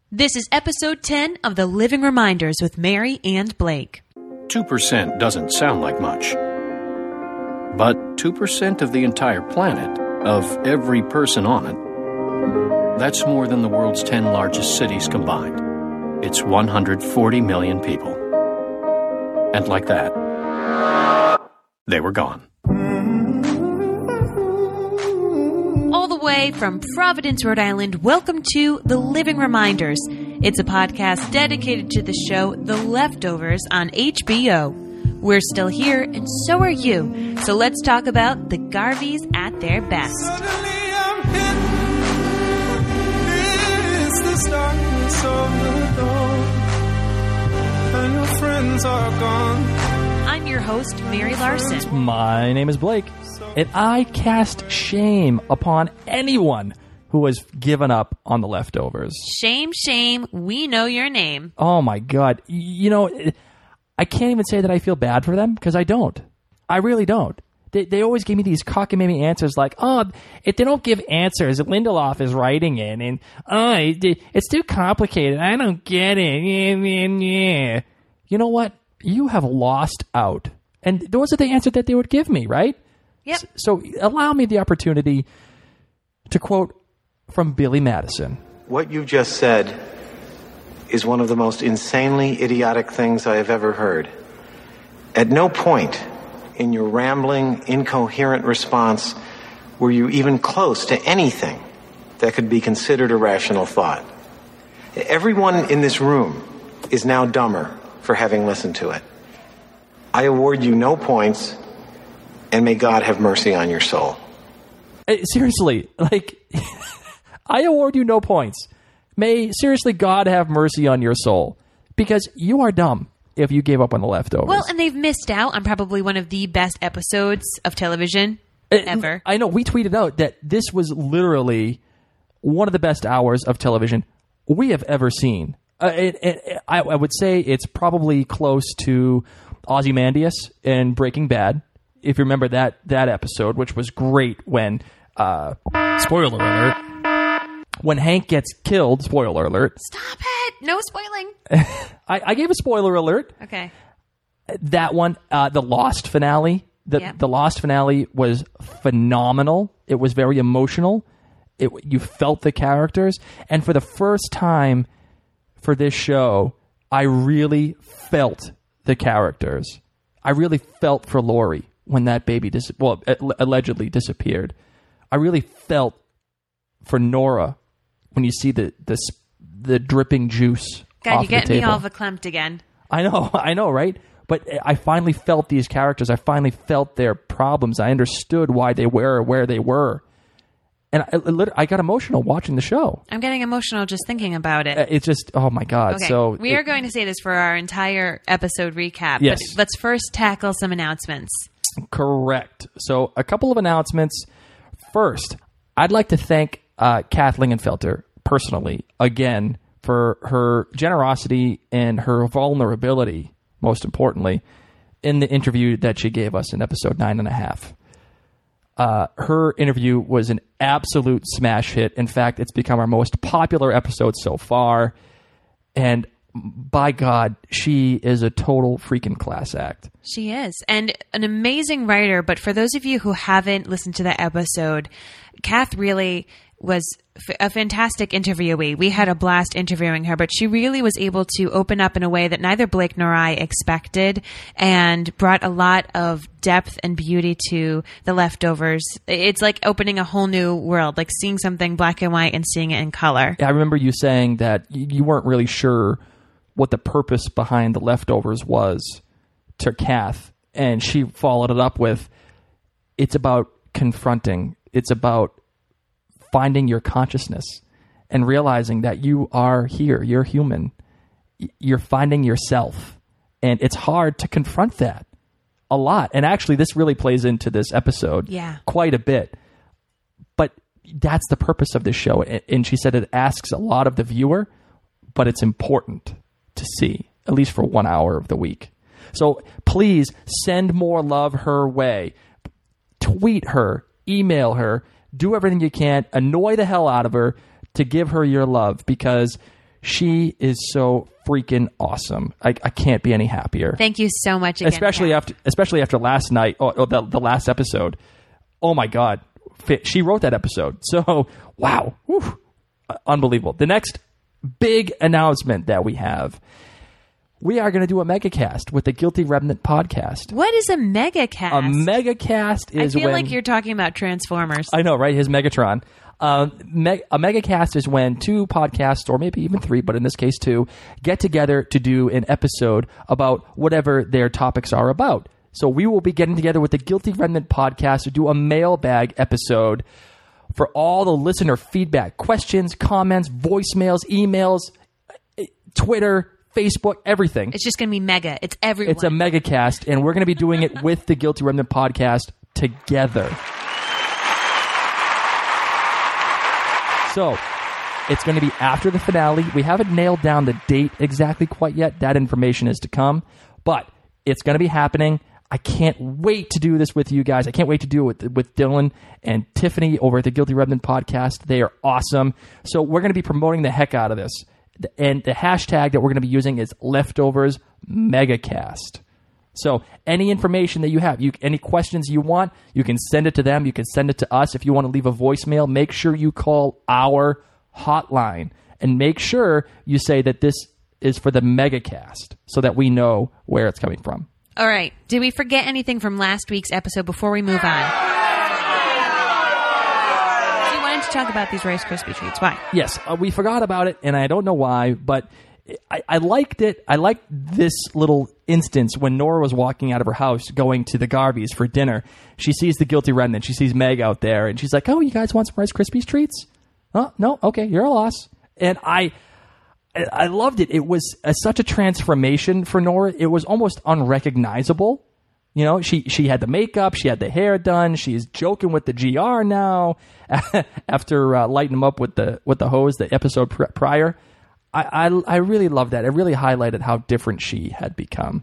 This is episode 10 of The Living Reminders with Mary and Blake. 2% doesn't sound like much. But 2% of the entire planet, of every person on it, that's more than the world's 10 largest cities combined. It's 140 million people. And like that, they were gone. All the way from Providence, Rhode Island, welcome to The Living Reminders. It's a podcast dedicated to the show The Leftovers on HBO. We're still here, and so are you. So let's talk about the Garveys at their best. Suddenly I'm hidden. It's this darkness of the dawn, and your friends are gone. I'm your host, Mary Larson. My name is Blake, and I cast shame upon anyone who has given up on The Leftovers. Shame, shame, we know your name. Oh my God. You know, I can't even say that I feel bad for them, because I don't. I really don't. They always give me these cockamamie answers like, oh, if they don't give answers, Lindelof is writing it, and it's too complicated. I don't get it. You know what? You have lost out. And those are the answers that they would give me, right? Yep. So allow me the opportunity to quote from Billy Madison. What you just said is one of the most insanely idiotic things I have ever heard. At no point in your rambling, incoherent response were you even close to anything that could be considered a rational thought. Everyone in this room is now dumber for having listened to it. I award you no points, and may God have mercy on your soul. Seriously, like, I award you no points. May, seriously, God have mercy on your soul. Because you are dumb if you gave up on The Leftovers. Well, and they've missed out on probably one of the best episodes of television ever. I know, we tweeted out that this was literally one of the best hours of television we have ever seen. I would say it's probably close to Ozymandias in Breaking Bad, if you remember that episode, which was great when, spoiler alert, when Hank gets killed, spoiler alert. Stop it! No spoiling. I gave a spoiler alert. Okay. That one, the Lost finale, the Lost finale was phenomenal. It was very emotional. You felt the characters. And for the first time for this show, I really felt the characters. I really felt for Lori when that baby allegedly disappeared. I really felt for Nora when you see the dripping juice. God, off you're getting the me table. all verklempt again. I know, right? But I finally felt these characters. I finally felt their problems. I understood why they were where they were. And I got emotional watching the show. I'm getting emotional just thinking about it. It's just, oh my God. Okay, So we are going to say this for our entire episode recap. Yes. But let's first tackle some announcements. Correct. So a couple of announcements. First, I'd like to thank Kath Lingenfelter personally, again, for her generosity and her vulnerability, most importantly, in the interview that she gave us in episode 9.5. Her interview was an absolute smash hit. In fact, it's become our most popular episode so far. And by God, she is a total freaking class act. She is. And an amazing writer. But for those of you who haven't listened to that episode, Kath really was a fantastic interviewee. We had a blast interviewing her, but she really was able to open up in a way that neither Blake nor I expected, and brought a lot of depth and beauty to The Leftovers. It's like opening a whole new world, like seeing something black and white and seeing it in color. I remember you saying that you weren't really sure what the purpose behind The Leftovers was to Kath, and she followed it up with, it's about confronting, it's about finding your consciousness and realizing that you are here, you're human, you're finding yourself, and it's hard to confront that a lot. And actually, this really plays into this episode quite a bit. But that's the purpose of this show. And she said it asks a lot of the viewer, but it's important to see, at least for 1 hour of the week. So please send more love her way. Tweet her, email her, do everything you can, annoy the hell out of her to give her your love, because She is so freaking awesome. I can't be any happier. Thank you so much again, Especially after last night, the last episode. Oh my God. She wrote that episode. So, wow. Whew. Unbelievable. The next big announcement that we have, we are going to do a megacast with the Guilty Remnant podcast. What is a megacast? A megacast is I feel like you're talking about Transformers. I know, right? His Megatron. A megacast is when two podcasts, or maybe even three, but in this case two, get together to do an episode about whatever their topics are about. So we will be getting together with the Guilty Remnant podcast to do a mailbag episode for all the listener feedback, questions, comments, voicemails, emails, Twitter, Facebook, everything. It's just going to be mega. It's everyone. It's a megacast, and we're going to be doing it with the Guilty Remnant podcast together. So, it's going to be after the finale. We haven't nailed down the date exactly quite yet. That information is to come. But it's going to be happening. I can't wait to do this with you guys. I can't wait to do it with Dylan and Tiffany over at the Guilty Remnant podcast. They are awesome. So, we're going to be promoting the heck out of this. And the hashtag that we're going to be using is Leftovers Megacast. So any information that you have, any questions you want, you can send it to them. You can send it to us. If you want to leave a voicemail, make sure you call our hotline. And make sure you say that this is for the Megacast so that we know where it's coming from. All right. Did we forget anything from last week's episode before we move on? To talk about these Rice Krispie treats. Why? Yes, we forgot about it, and I don't know why, but I liked it. I liked this little instance when Nora was walking out of her house going to the Garveys for dinner. She sees the Guilty Remnant. She sees Meg out there, and she's like, "Oh, you guys want some Rice Krispies treats?" "Oh, no, okay, you're a loss." And I loved it. It was such a transformation for Nora. It was almost unrecognizable. You know, she had the makeup, she had the hair done, she's joking with the GR now after lighting him up with the hose the episode prior. I really love that. It really highlighted how different she had become.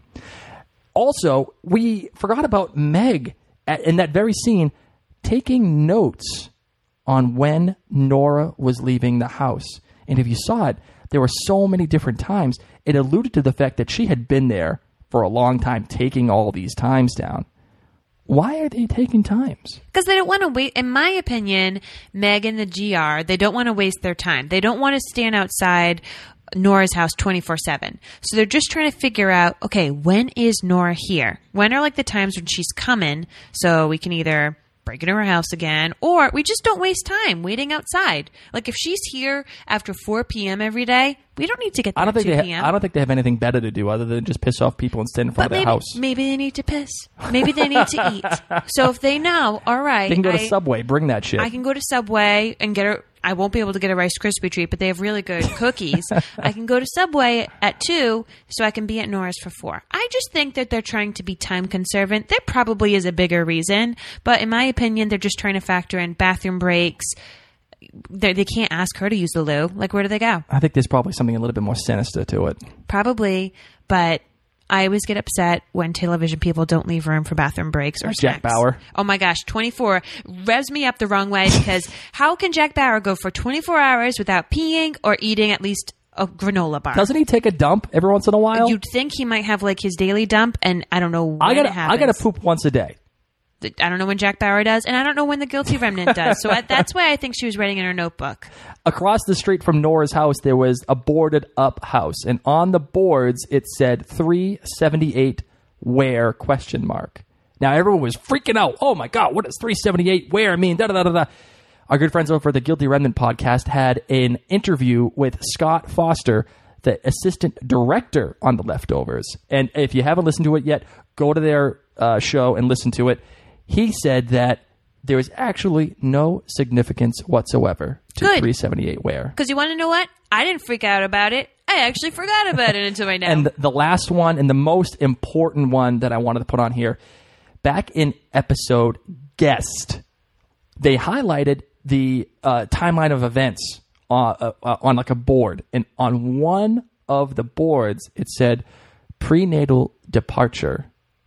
Also, we forgot about Meg in that very scene taking notes on when Nora was leaving the house. And if you saw it, there were so many different times. It alluded to the fact that she had been there for a long time, taking all these times down. Why are they taking times? Because they don't want to wait. In my opinion, Meg and the GR, they don't want to waste their time. They don't want to stand outside Nora's house 24/7. So they're just trying to figure out, okay, when is Nora here? When are like the times when she's coming so we can either break into her house again, or we just don't waste time waiting outside. Like if she's here after 4 p.m. every day, we don't need to get there at 2 p.m. I don't think they have anything better to do other than just piss off people and stand in front of their house. Maybe they need to piss. Maybe they need to eat. So if they know, all right. They can go to Subway, bring that shit. I can go to Subway and get a... I won't be able to get a Rice Krispie treat, but they have really good cookies. I can go to Subway at 2, so I can be at Nora's for 4. I just think that they're trying to be time conservant. There probably is a bigger reason, but in my opinion, they're just trying to factor in bathroom breaks. They can't ask her to use the loo. Like, where do they go? I think there's probably something a little bit more sinister to it. Probably, but... I always get upset when television people don't leave room for bathroom breaks or Jack Bauer. Oh my gosh, 24 revs me up the wrong way because how can Jack Bauer go for 24 hours without peeing or eating at least a granola bar? Doesn't he take a dump every once in a while? You'd think he might have like his daily dump, and I don't know when it happens. I gotta poop once a day. I don't know when Jack Bauer does, and I don't know when the Guilty Remnant does. So that's why I think she was writing in her notebook. Across the street from Nora's house, there was a boarded up house. And on the boards, it said 378 where ? Now, everyone was freaking out. Oh, my God, what does 378 where mean? Da-da-da-da-da. Our good friends over at the Guilty Remnant podcast had an interview with Scott Foster, the assistant director on The Leftovers. And if you haven't listened to it yet, go to their show and listen to it. He said that there is actually no significance whatsoever to 378 where. Because you want to know what? I didn't freak out about it. I actually forgot about it until right now. And the last one and the most important one that I wanted to put on here, back in episode Guest, they highlighted the timeline of events on like a board. And on one of the boards, it said prenatal departure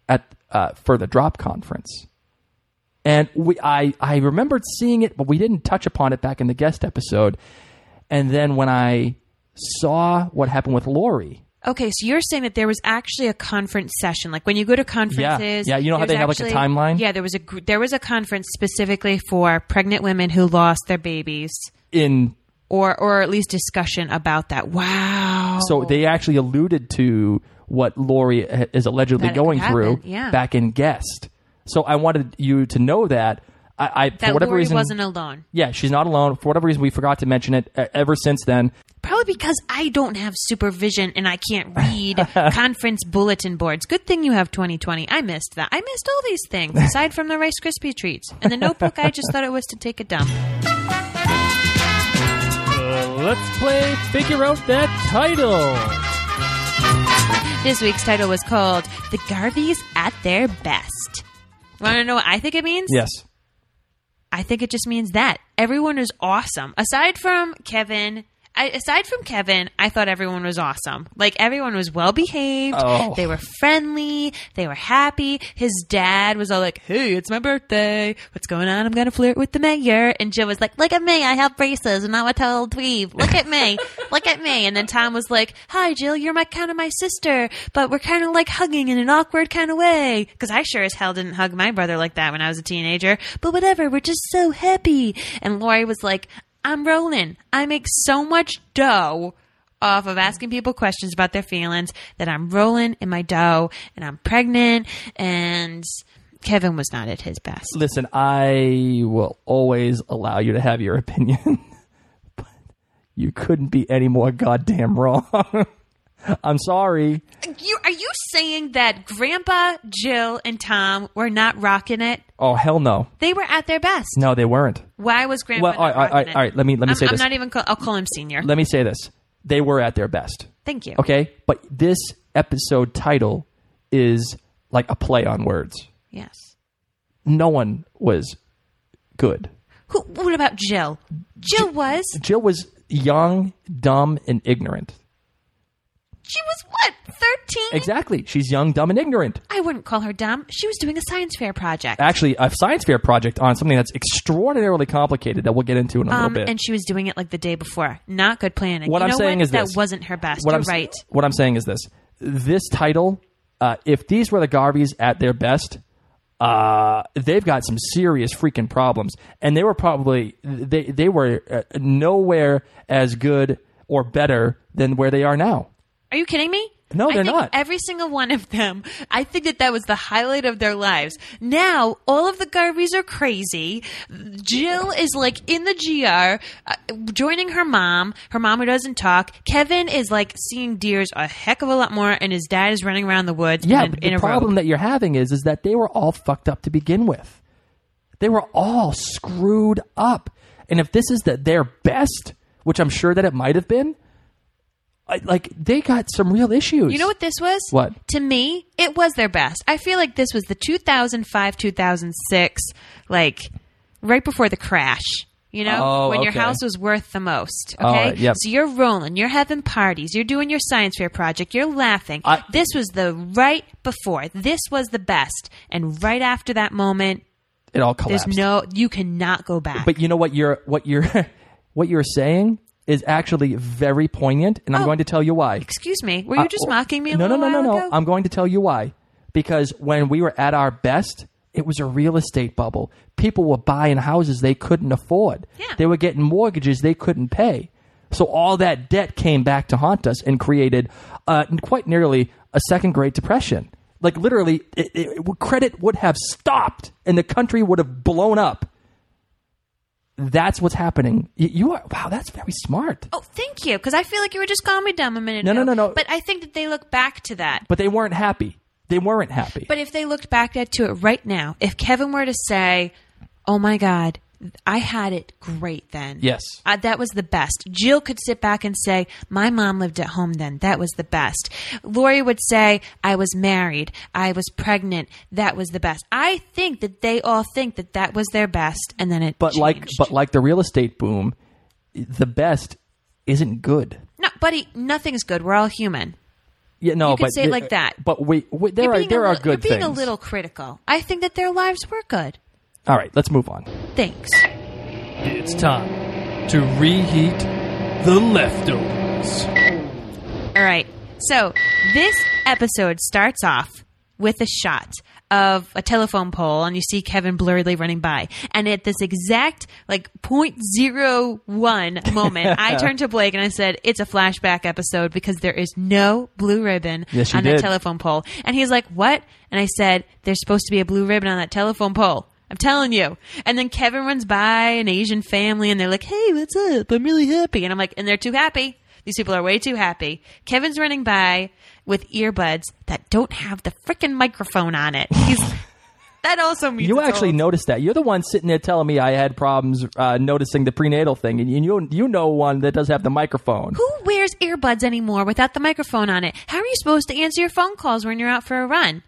for the Drop Conference. And I remembered seeing it, but we didn't touch upon it back in the Guest episode. And then when I saw what happened with Lori. Okay, so you're saying that there was actually a conference session, like when you go to conferences. Yeah. You know how they have like a timeline. Yeah, there was a conference specifically for pregnant women who lost their babies. Or at least discussion about that. Wow. So they actually alluded to what Lori is allegedly going through back in Guest. So I wanted you to know that. For whatever Lori reason, wasn't alone. Yeah, she's not alone. For whatever reason, we forgot to mention it. Ever since then, probably because I don't have supervision and I can't read conference bulletin boards. Good thing you have 2020. I missed that. I missed all these things aside from the Rice Krispie treats and the notebook. I just thought it was to take a dump. Let's play Figure Out That Title. This week's title was called The Garveys at Their Best. Want to know what I think it means? Yes. I think it just means that everyone is awesome. Aside from Kevin, I thought everyone was awesome. Like, everyone was well behaved. Oh. They were friendly. They were happy. His dad was all like, "Hey, it's my birthday. What's going on? I'm going to flirt with the mayor." And Jill was like, "Look at me. I have braces and I'm a total dweeb. Look at me. Look at me." And then Tom was like, "Hi, Jill. You're kind of my sister, but we're kind of like hugging in an awkward kind of way." Because I sure as hell didn't hug my brother like that when I was a teenager. But whatever. We're just so happy. And Lori was like, "I'm rolling. I make so much dough off of asking people questions about their feelings that I'm rolling in my dough and I'm pregnant." And Kevin was not at his best. Listen, I will always allow you to have your opinion, but you couldn't be any more goddamn wrong. I'm sorry. Are you saying that Grandpa, Jill, and Tom were not rocking it? Oh, hell no. They were at their best. No, they weren't. Why was Grandpa not rocking it? All right, let me say this. I'll call him Senior. Let me say this. They were at their best. Thank you. Okay? But this episode title is like a play on words. Yes. No one was good. What about Jill? Jill was young, dumb, and ignorant. She was what? 13? Exactly. She's young, dumb, and ignorant. I wouldn't call her dumb. She was doing a science fair project. Actually, a science fair project on something that's extraordinarily complicated that we'll get into in a little bit. And she was doing it like the day before. Not good planning. What I'm saying is this. That wasn't her best. You're right. What I'm saying is this. This title, if these were the Garveys at their best, they've got some serious freaking problems. And they were probably, they were nowhere as good or better than where they are now. Are you kidding me? No, they're not. Every single one of them, I think that was the highlight of their lives. Now, all of the Garveys are crazy. Jill is like in the GR, joining her mom who doesn't talk. Kevin is like seeing deers a heck of a lot more, and his dad is running around the woods. Yeah, but the problem that you're having is that they were all fucked up to begin with. They were all screwed up. And if this is their best, which I'm sure that it might have been, they got some real issues. You know what this was? What? To me, it was their best. I feel like this was the 2005-2006, like right before the crash. You know, when your house was worth the most. Okay, yep. So you're rolling, you're having parties, you're doing your science fair project, you're laughing. This was the right before. This was the best, and right after that moment, it all collapsed. You cannot go back. But you know what you're saying is actually very poignant, and I'm going to tell you why. Excuse me. Were you just mocking me a No. while ago? I'm going to tell you why. Because when we were at our best, it was a real estate bubble. People were buying houses they couldn't afford. Yeah. They were getting mortgages they couldn't pay. So all that debt came back to haunt us and created quite nearly a second Great Depression. Like literally, credit would have stopped and the country would have blown up. That's what's happening. Wow, that's very smart. Oh, thank you. Because I feel like you were just calling me dumb a minute ago. No. But I think that they look back to that. But they weren't happy. But if they looked back to it right now, if Kevin were to say, "Oh my God, I had it great then. Yes. That was the best." Jill could sit back and say, "My mom lived at home then. That was the best." Lori would say, "I was married. I was pregnant. That was the best." I think that they all think that was their best, and then it changed. But like the real estate boom, the best isn't good. No, buddy, nothing's good. We're all human. Yeah, no, you can say it like that. But there are good things. You're being a little critical. I think that their lives were good. All right, let's move on. Thanks. It's time to reheat the leftovers. news. All right. So this episode starts off with a shot of a telephone pole, and you see Kevin blurredly running by. And at this exact, 0.01 moment, I turned to Blake and I said, it's a flashback episode because there is no blue ribbon on that telephone pole. And he's like, what? And I said, there's supposed to be a blue ribbon on that telephone pole. I'm telling you. And then Kevin runs by an Asian family, and they're like, hey, what's up? I'm really happy. And I'm like, and they're too happy. These people are way too happy. Kevin's running by with earbuds that don't have the freaking microphone on it. That also means you actually noticed that. You're the one sitting there telling me I had problems noticing the prenatal thing, and you know one that does have the microphone. Who wears earbuds anymore without the microphone on it? How are you supposed to answer your phone calls when you're out for a run?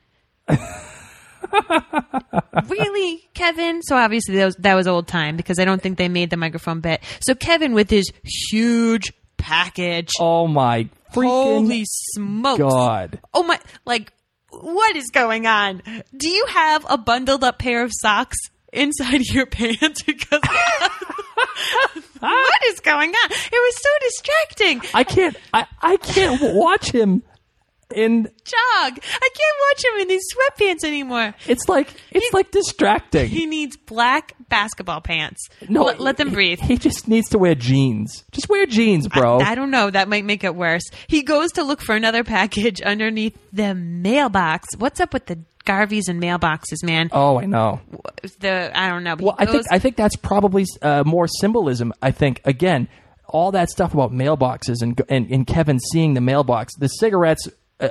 Really, Kevin? So obviously that was old time because I don't think they made the microphone bit. So Kevin with his huge package. Oh my freaking holy smokes. God. Oh my, what is going on? Do you have a bundled up pair of socks inside your pants? Because what is going on? It was so distracting. I can't watch him in jog. I can't watch him in these sweatpants anymore. It's like distracting. He needs black basketball pants. No, let them breathe. He just needs to wear jeans. Just wear jeans, bro. I don't know. That might make it worse. He goes to look for another package underneath the mailbox. What's up with the Garveys and mailboxes, man? Oh, I know. I don't know. Well, I think that's probably more symbolism. I think again, all that stuff about mailboxes and Kevin seeing the mailbox, the cigarettes.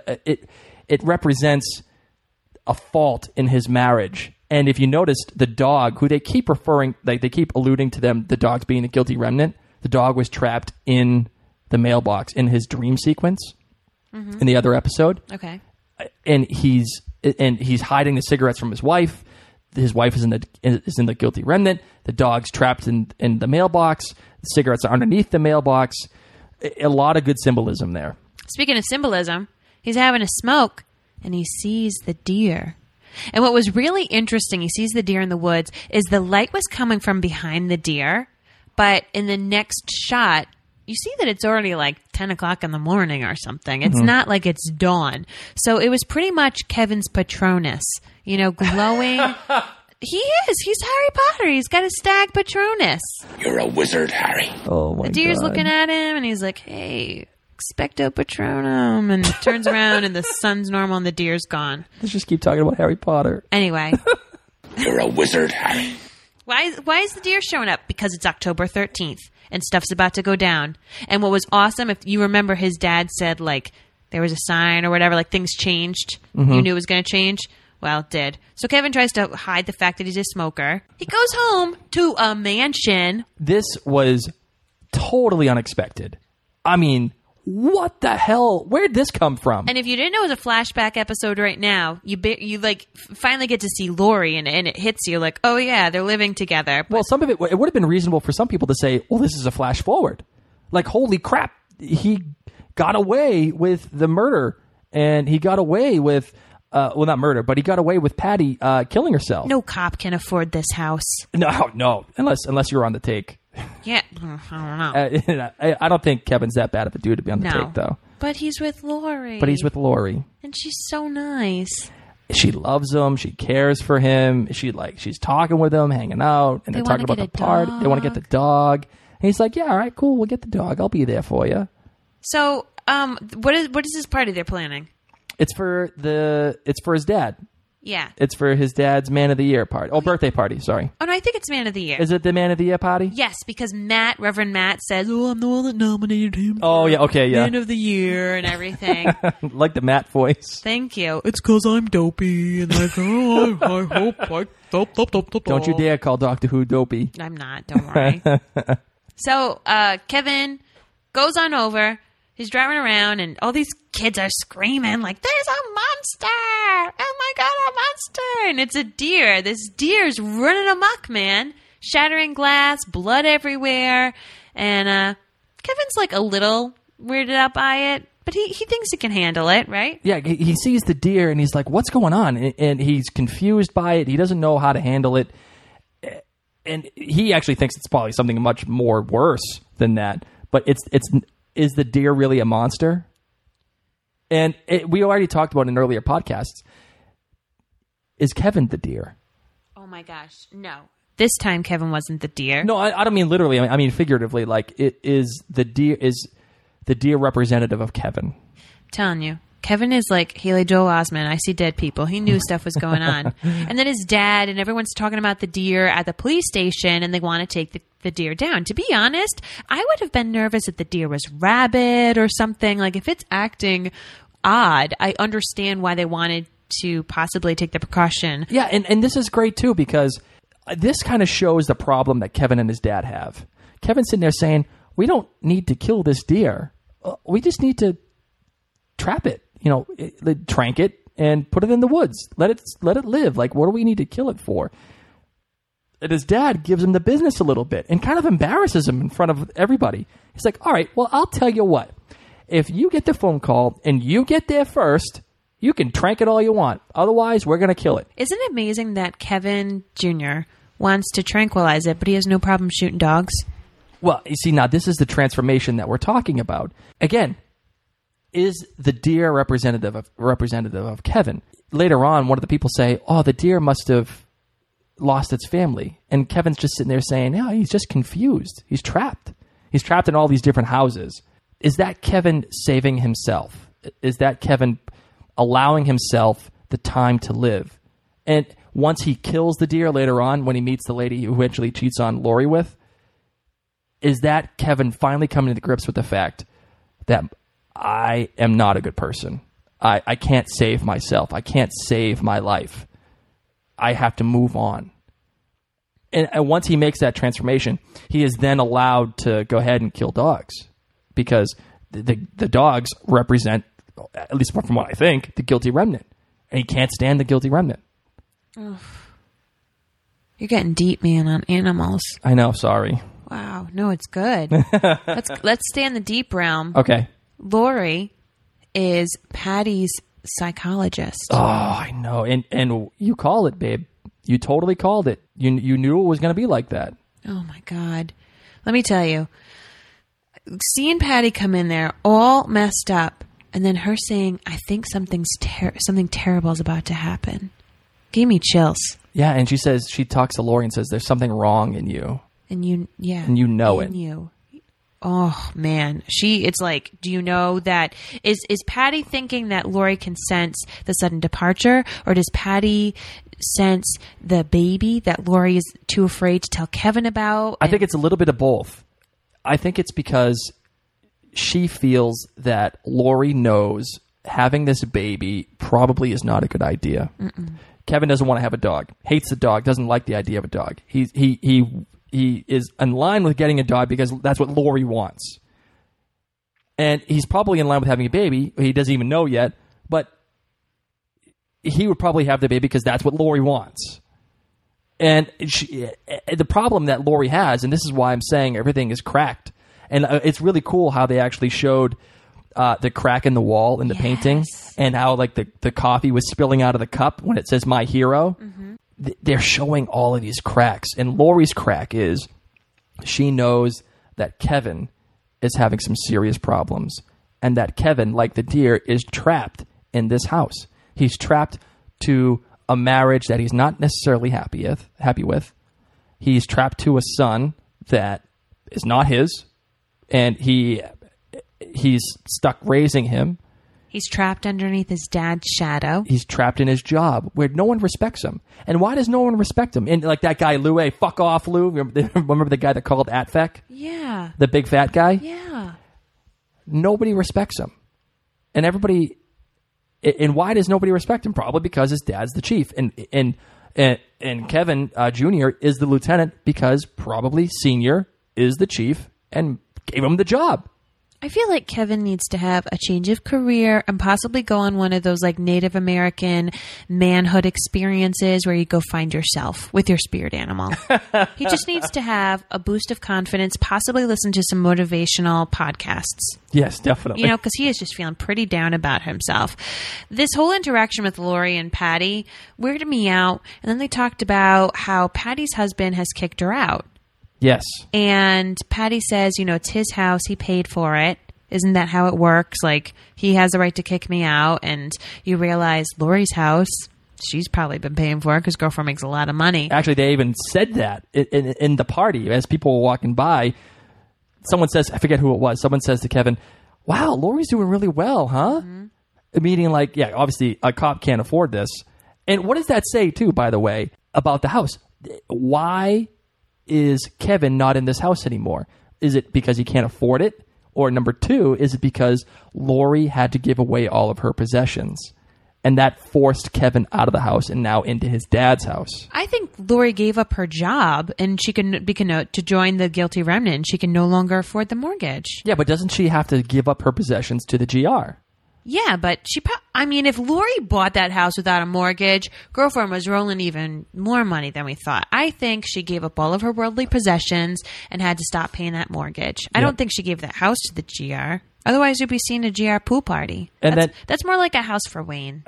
It represents a fault in his marriage. And if you noticed, the dog, who they keep referring, they keep alluding to them, the dog's being the guilty remnant. The dog was trapped in the mailbox in his dream sequence in the other episode. Okay. And he's hiding the cigarettes from his wife. His wife is in the guilty remnant. The dog's trapped in the mailbox. The cigarettes are underneath the mailbox. A lot of good symbolism there. Speaking of symbolism, he's having a smoke, and he sees the deer. And what was really interesting, he sees the deer in the woods, is the light was coming from behind the deer, but in the next shot, you see that it's already 10 o'clock in the morning or something. It's not like it's dawn. So it was pretty much Kevin's Patronus, glowing. He is. He's Harry Potter. He's got a stag Patronus. You're a wizard, Harry. Oh, my God. The deer's looking at him, and he's like, hey, Expecto Patronum, and turns around and the sun's normal and the deer's gone. Let's just keep talking about Harry Potter. Anyway. You're a wizard, Harry. Why is the deer showing up? Because it's October 13th and stuff's about to go down. And what was awesome, if you remember, his dad said there was a sign or whatever, things changed. You knew it was going to change. Well, it did. So Kevin tries to hide the fact that he's a smoker. He goes home to a mansion. This was totally unexpected. I mean, what the hell? Where'd this come from? And if you didn't know it was a flashback episode right now, you finally get to see Lori, and it hits you oh yeah, they're living together. Well, some of it would have been reasonable for some people to say, well, this is a flash forward. Holy crap, he got away with the murder, and he got away with, well, not murder, but he got away with Patty killing herself. No cop can afford this house. No, unless you're on the take. Yeah, I don't know. I don't think Kevin's that bad of a dude to be on the take, though. But he's with Lori. And she's so nice. She loves him. She cares for him. She's talking with him, hanging out, and they're talking about the party. They want to get the dog. And he's like, yeah, all right, cool. We'll get the dog. I'll be there for you. So, what is this party they're planning? It's for his dad. Yeah. It's for his dad's Man of the Year party. Oh, birthday party, sorry. Oh, no, I think it's Man of the Year. Is it the Man of the Year party? Yes, because Reverend Matt says, oh, I'm the one that nominated him. Oh, yeah, okay, yeah. Man of the Year and everything. Like the Matt voice. Thank you. It's because I'm dopey, and I hope Don't you dare call Doctor Who dopey. I'm not, don't worry. So, Kevin goes on over. He's driving around, and all these kids are screaming, there's a monster! Oh my God, a monster! And it's a deer. This deer's running amok, man. Shattering glass, blood everywhere. And Kevin's a little weirded out by it, but he thinks he can handle it, right? Yeah, he sees the deer, and he's like, what's going on? And he's confused by it. He doesn't know how to handle it. And he actually thinks it's probably something much more worse than that. But is the deer really a monster? And we already talked about in earlier podcasts. Is Kevin the deer? Oh my gosh, no. This time Kevin wasn't the deer. No, I don't mean literally. I mean figuratively. Like, the deer representative of Kevin? I'm telling you. Kevin is like Haley Joel Osment. I see dead people. He knew stuff was going on. And then his dad, and everyone's talking about the deer at the police station, and they want to take the deer down. To be honest, I would have been nervous if the deer was rabid or something. Like, if it's acting odd, I understand why they wanted to possibly take the precaution. Yeah, and this is great, too, because this kind of shows the problem that Kevin and his dad have. Kevin's sitting there saying, we don't need to kill this deer. We just need to trap it. Trank it and put it in the woods. Let it live. Like, what do we need to kill it for? And his dad gives him the business a little bit and kind of embarrasses him in front of everybody. He's like, all right, well, I'll tell you what. If you get the phone call and you get there first, you can trank it all you want. Otherwise, we're going to kill it. Isn't it amazing that Kevin Jr. wants to tranquilize it, but he has no problem shooting dogs? Well, you see, now this is the transformation that we're talking about. Again, is the deer representative of Kevin? Later on, one of the people say, oh, the deer must have lost its family. And Kevin's just sitting there saying, no, he's just confused. He's trapped. He's trapped in all these different houses. Is that Kevin saving himself? Is that Kevin allowing himself the time to live? And once he kills the deer later on, when he meets the lady who eventually cheats on Lori with, is that Kevin finally coming to grips with the fact that I am not a good person. I can't save myself. I can't save my life. I have to move on. And once he makes that transformation, he is then allowed to go ahead and kill dogs because the dogs represent, at least from what I think, the guilty remnant. And he can't stand the guilty remnant. Ugh. You're getting deep, man, on animals. I know, sorry. Wow. No, it's good. Let's stay in the deep realm. Okay. Lori is Patty's psychologist. Oh, I know. And you called it, babe. You totally called it. You knew it was going to be like that. Oh, my God. Let me tell you. Seeing Patty come in there all messed up and then her saying, I think something terrible is about to happen. Gave me chills. Yeah, and she talks to Lori and says, there's something wrong in you. And you know it. You. Oh man, it's like, do you know that is Patty thinking that Lori can sense the sudden departure, or does Patty sense the baby that Lori is too afraid to tell Kevin about? I think it's a little bit of both. I think it's because she feels that Lori knows having this baby probably is not a good idea. Mm-mm. Kevin doesn't want to have a dog, hates the dog, doesn't like the idea of a dog. He is in line with getting a dog because that's what Lori wants. And he's probably in line with having a baby. He doesn't even know yet, but he would probably have the baby because that's what Lori wants. And the problem that Lori has, and this is why I'm saying everything is cracked, and it's really cool how they actually showed the crack in the wall in the painting, and how like the coffee was spilling out of the cup when it says "My Hero." Mm-hmm. They're showing all of these cracks, and Lori's crack is she knows that Kevin is having some serious problems, and that Kevin, like the deer, is trapped in this house. He's trapped to a marriage that he's not necessarily happy with. He's trapped to a son that is not his, and he's stuck raising him. He's trapped underneath his dad's shadow. He's trapped in his job where no one respects him. And why does no one respect him? And like that guy, Lou, hey, fuck off, Lou. Remember the guy that called Atfek? Yeah. The big fat guy? Yeah. Nobody respects him. And everybody... And why does nobody respect him? Probably because his dad's the chief. And Kevin Jr. is the lieutenant because probably Senior is the chief and gave him the job. I feel like Kevin needs to have a change of career and possibly go on one of those like Native American manhood experiences where you go find yourself with your spirit animal. He just needs to have a boost of confidence, possibly listen to some motivational podcasts. Yes, definitely. Because he is just feeling pretty down about himself. This whole interaction with Lori and Patty weirded me out. And then they talked about how Patty's husband has kicked her out. Yes. And Patty says, it's his house. He paid for it. Isn't that how it works? Like, he has the right to kick me out, and you realize Lori's house, she's probably been paying for it because girlfriend makes a lot of money. Actually, they even said that in the party as people were walking by. Someone says, I forget who it was, someone says to Kevin, wow, Lori's doing really well, huh? Meaning like, yeah, obviously a cop can't afford this. And what does that say, too, by the way, about the house? Why is Kevin not in this house anymore? Is it because he can't afford it? Or number two, is it because Lori had to give away all of her possessions? And that forced Kevin out of the house and now into his dad's house. I think Lori gave up her job and she can to join the Guilty Remnant. She can no longer afford the mortgage. Yeah, but doesn't she have to give up her possessions to the GR? Yeah, but if Lori bought that house without a mortgage, girlfriend was rolling even more money than we thought. I think she gave up all of her worldly possessions and had to stop paying that mortgage. I don't think she gave that house to the GR. Otherwise, you'd be seeing a GR pool party. And that's more like a house for Wayne.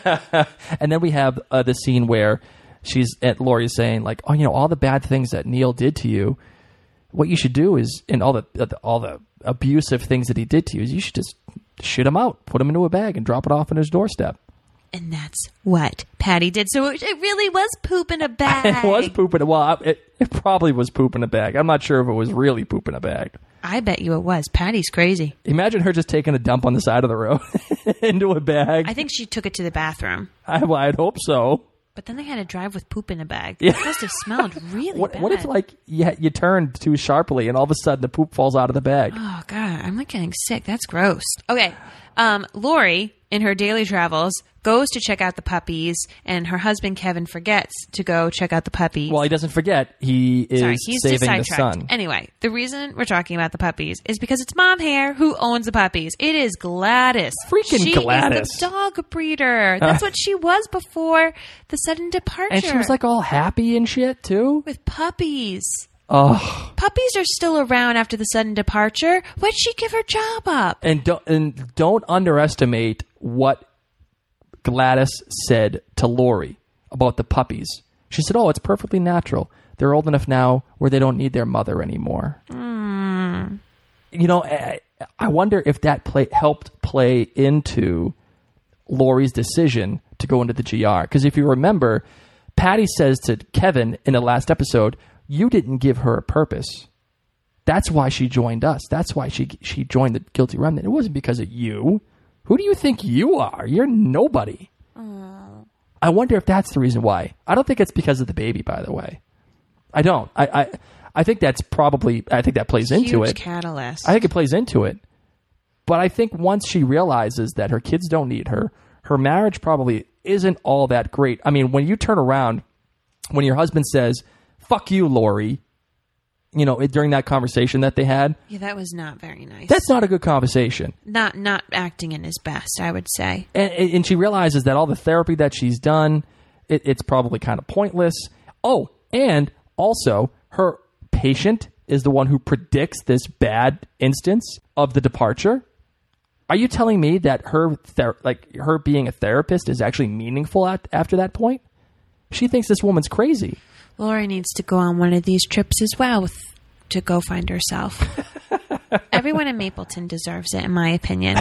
And then we have the scene where Lori's saying, like, oh, all the bad things that Neil did to you, what you should do is, and all the abusive things that he did to you, is you should just shit him out, put him into a bag, and drop it off on his doorstep. And that's what Patty did. So it really was poop in a bag. It was poop in a well. It probably was poop in a bag. I'm not sure if it was really poop in a bag. I bet you it was. Patty's crazy. Imagine her just taking a dump on the side of the road into a bag. I think she took it to the bathroom. I'd hope so. But then they had to drive with poop in a bag. It must have smelled really bad. What if, like, you turned too sharply and all of a sudden the poop falls out of the bag? Oh, God. I'm, like, getting sick. That's gross. Okay. Lori, in her daily travels, goes to check out the puppies, and her husband, Kevin, forgets to go check out the puppies. Well, he doesn't forget. He's saving the son. Anyway, the reason we're talking about the puppies is because it's Mom Hair who owns the puppies. It is Gladys. Freaking Gladys. She is the dog breeder. That's what she was before the sudden departure. And she was, like, all happy and shit, too? With puppies. Oh. Puppies are still around after the sudden departure. Why'd she give her job up? And don't underestimate what Gladys said to Lori about the puppies. She said, oh, it's perfectly natural. They're old enough now where they don't need their mother anymore. I wonder if that helped play into Lori's decision to go into the GR. Because if you remember, Patty says to Kevin in the last episode, you didn't give her a purpose. That's why she joined us. That's why she joined the Guilty Remnant. It wasn't because of you. Who do you think you are? You're nobody. I wonder if that's the reason why. I don't think it's because of the baby, by the way. I don't. I think that's probably, I think that plays into it. Huge catalyst. I think it plays into it. But I think once she realizes that her kids don't need her, her marriage probably isn't all that great. I mean, when you turn around, when your husband says, fuck you, Lori, during that conversation that they had. Yeah, that was not very nice. That's not a good conversation. Not acting in his best, I would say. And she realizes that all the therapy that she's done, it's probably kind of pointless. Oh, and also her patient is the one who predicts this bad instance of the departure. Are you telling me that her being a therapist is actually meaningful after that point? She thinks this woman's crazy. Lori needs to go on one of these trips as well to go find herself. Everyone in Mapleton deserves it, in my opinion.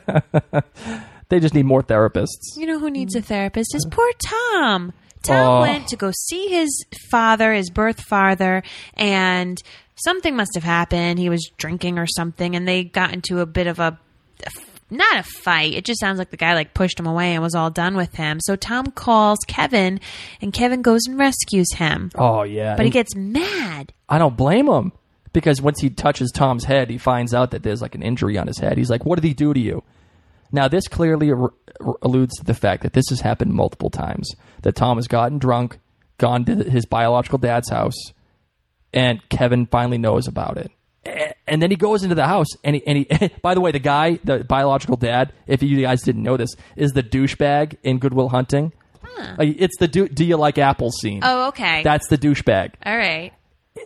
They just need more therapists. You know who needs a therapist? Is poor Tom. Tom went to go see his father, his birth father, and something must have happened. He was drinking or something, and they got into a bit of not a fight. It just sounds like the guy pushed him away and was all done with him. So Tom calls Kevin, and Kevin goes and rescues him. Oh, yeah. But he gets mad. I don't blame him. Because once he touches Tom's head, he finds out that there's an injury on his head. He's like, what did he do to you? Now, this clearly alludes to the fact that this has happened multiple times. That Tom has gotten drunk, gone to his biological dad's house, and Kevin finally knows about it. And then he goes into the house, and he by the way, the biological dad, if you guys didn't know this, is the douchebag in Good Will Hunting. Huh. It's the do you like apples scene. Oh, okay. That's the douchebag. All right.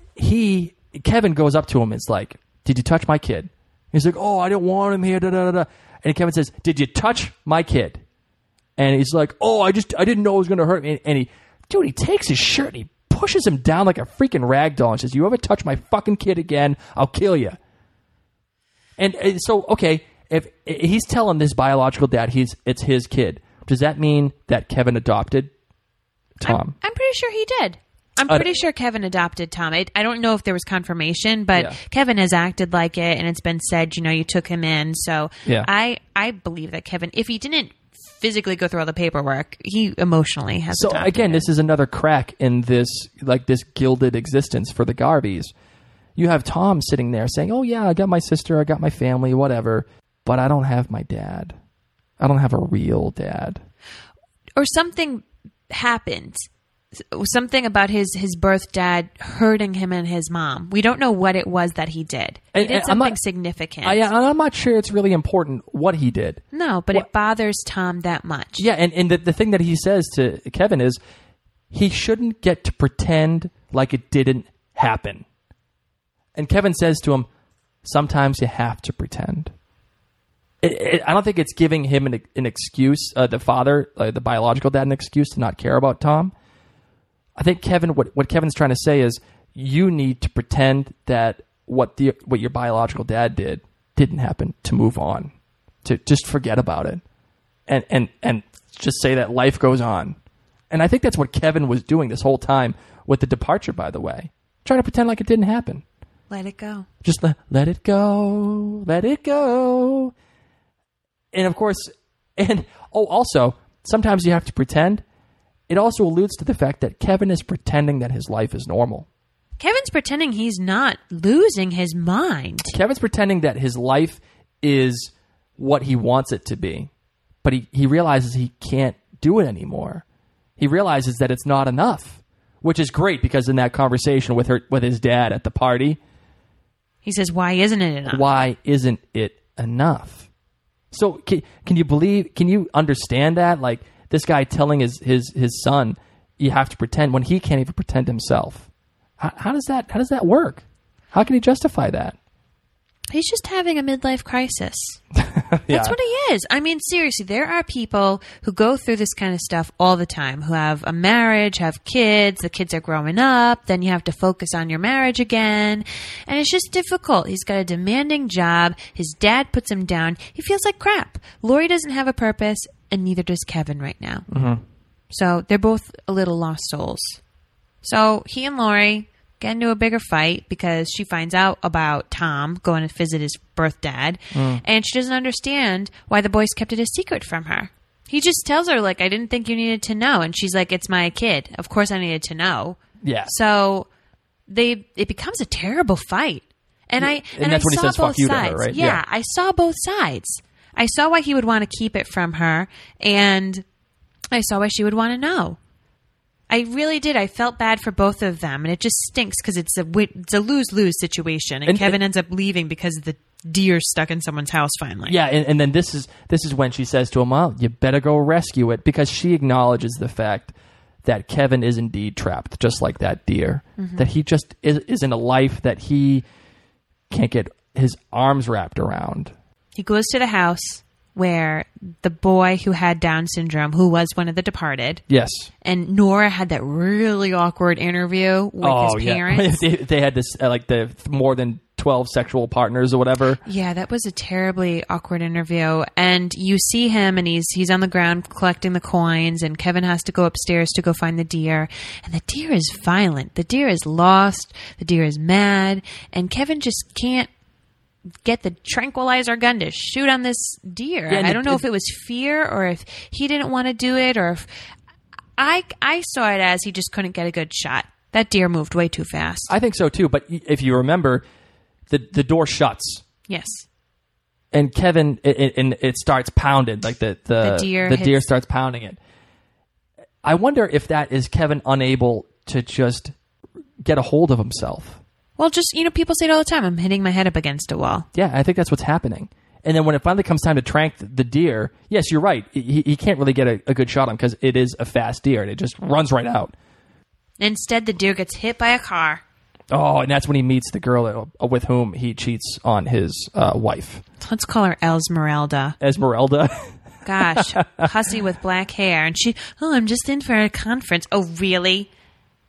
Kevin goes up to him and is like, did you touch my kid? He's like, oh, I didn't want him here, da, da, da, da. And Kevin says, did you touch my kid? And he's like, oh, I didn't know it was going to hurt me. And he takes his shirt and he pushes him down like a freaking rag doll and says, you ever touch my fucking kid again, I'll kill you. And so, okay, if he's telling this biological dad it's his kid, does that mean that Kevin adopted Tom? I'm pretty sure he did. I'm pretty sure Kevin adopted Tom. I don't know if there was confirmation, but Kevin has acted like it, and it's been said, you took him in. So I believe that Kevin, if he didn't physically go through all the paperwork, he emotionally has adopted again, him. this is another crack in this gilded existence for the Garveys. You have Tom sitting there saying, oh yeah, I got my sister, I got my family, whatever, but I don't have my dad. I don't have a real dad. Or something happened. Something about his birth dad hurting him and his mom. We don't know what it was that he did. He did something significant. I'm not sure it's really important what he did. No, but it bothers Tom that much. Yeah, and the thing that he says to Kevin is he shouldn't get to pretend like it didn't happen. And Kevin says to him, sometimes you have to pretend. I don't think it's giving him an excuse, the father, the biological dad, an excuse to not care about Tom. I think Kevin, what Kevin's trying to say is you need to pretend that what your biological dad didn't happen, to move on, to just forget about it, and just say that life goes on. And I think that's what Kevin was doing this whole time with the departure, by the way, trying to pretend like it didn't happen. Let it go. Just let it go. Let it go. And of course, also, sometimes you have to pretend. It also alludes to the fact that Kevin is pretending that his life is normal. Kevin's pretending he's not losing his mind. Kevin's pretending that his life is what he wants it to be. But he realizes he can't do it anymore. He realizes that it's not enough, which is great because in that conversation with his dad at the party, he says, why isn't it enough? Why isn't it enough? So can you understand that? Like, this guy telling his son, you have to pretend when he can't even pretend himself. How does that work? How can he justify that? He's just having a midlife crisis. Yeah. That's what he is. I mean, seriously, there are people who go through this kind of stuff all the time, who have a marriage, have kids, the kids are growing up, then you have to focus on your marriage again. And it's just difficult. He's got a demanding job. His dad puts him down. He feels like crap. Lori doesn't have a purpose, and neither does Kevin right now. Mm-hmm. So they're both a little lost souls. So he and Lori get into a bigger fight because she finds out about Tom going to visit his birth dad, and she doesn't understand why the boys kept it a secret from her. He just tells her, like, I didn't think you needed to know. And she's like, it's my kid. Of course I needed to know. Yeah. So it becomes a terrible fight. And that's I when he saw says, both fuck you sides. to her, right? Yeah, I saw both sides. I saw why he would want to keep it from her, and I saw why she would want to know. I really did. I felt bad for both of them, and it just stinks because it's a lose-lose situation, and Kevin ends up leaving because the deer stuck in someone's house finally. Yeah, and then this is when she says to him, well, you better go rescue it, because she acknowledges the fact that Kevin is indeed trapped, just like that deer, that he just is in a life that he can't get his arms wrapped around. He goes to the house where the boy who had Down syndrome, who was one of the departed. Yes. And Nora had that really awkward interview with his parents. Yeah. They had this, the more than 12 sexual partners or whatever. Yeah, that was a terribly awkward interview. And you see him, and he's on the ground collecting the coins, and Kevin has to go upstairs to go find the deer. And the deer is violent. The deer is lost. The deer is mad. And Kevin just can't get the tranquilizer gun to shoot on this deer. Yeah, I don't know if it was fear or if he didn't want to do it, or if I saw it as he just couldn't get a good shot. That deer moved way too fast. I think so too, but if you remember, the door shuts. Yes. And Kevin, it starts pounding, like the deer starts pounding it. I wonder if that is Kevin unable to just get a hold of himself. Well, just, people say it all the time. I'm hitting my head up against a wall. Yeah, I think that's what's happening. And then when it finally comes time to trank the deer, yes, you're right. He can't really get a good shot on him because it is a fast deer and it just runs right out. Instead, the deer gets hit by a car. Oh, and that's when he meets the girl with whom he cheats on his wife. Let's call her Esmeralda. Esmeralda? Gosh, hussy with black hair. And I'm just in for a conference. Oh, really?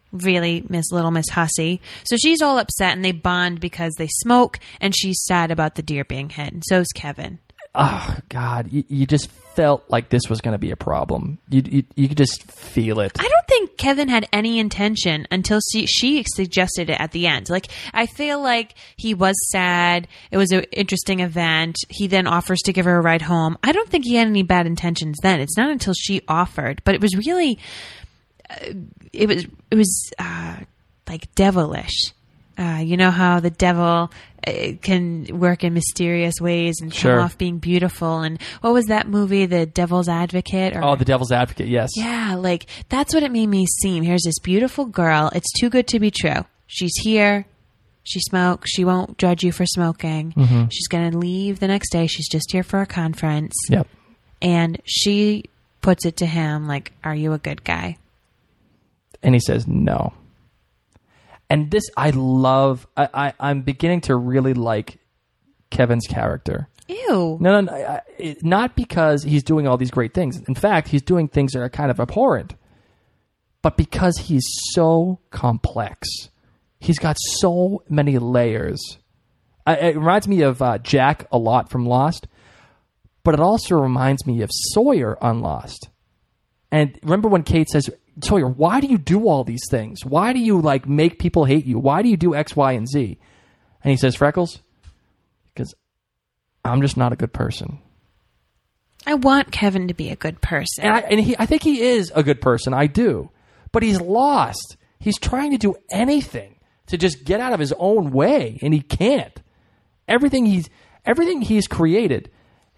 really Little Miss Hussey. So she's all upset, and they bond because they smoke, and she's sad about the deer being hit, and so's Kevin. Oh, God. You just felt like this was going to be a problem. You could just feel it. I don't think Kevin had any intention until she suggested it at the end. Like, I feel like he was sad. It was an interesting event. He then offers to give her a ride home. I don't think he had any bad intentions then. It's not until she offered. But it was really... It was like devilish. You know how the devil can work in mysterious ways and come off being beautiful. And what was that movie, The Devil's Advocate? The Devil's Advocate, yes. Yeah, like that's what it made me seem. Here's this beautiful girl. It's too good to be true. She's here. She smokes. She won't judge you for smoking. Mm-hmm. She's going to leave the next day. She's just here for a conference. Yep. And she puts it to him like, are you a good guy? And he says no. And this, I love. I'm beginning to really like Kevin's character. Ew. No, not because he's doing all these great things. In fact, he's doing things that are kind of abhorrent. But because he's so complex. He's got so many layers. It reminds me of Jack a lot from Lost. But it also reminds me of Sawyer on Lost. And remember when Kate says, Sawyer, why do you do all these things? Why do you make people hate you? Why do you do X, Y, and Z? And he says, Freckles, because I'm just not a good person. I want Kevin to be a good person. And I think he is a good person. I do. But he's lost. He's trying to do anything to just get out of his own way, and he can't. Everything he's created,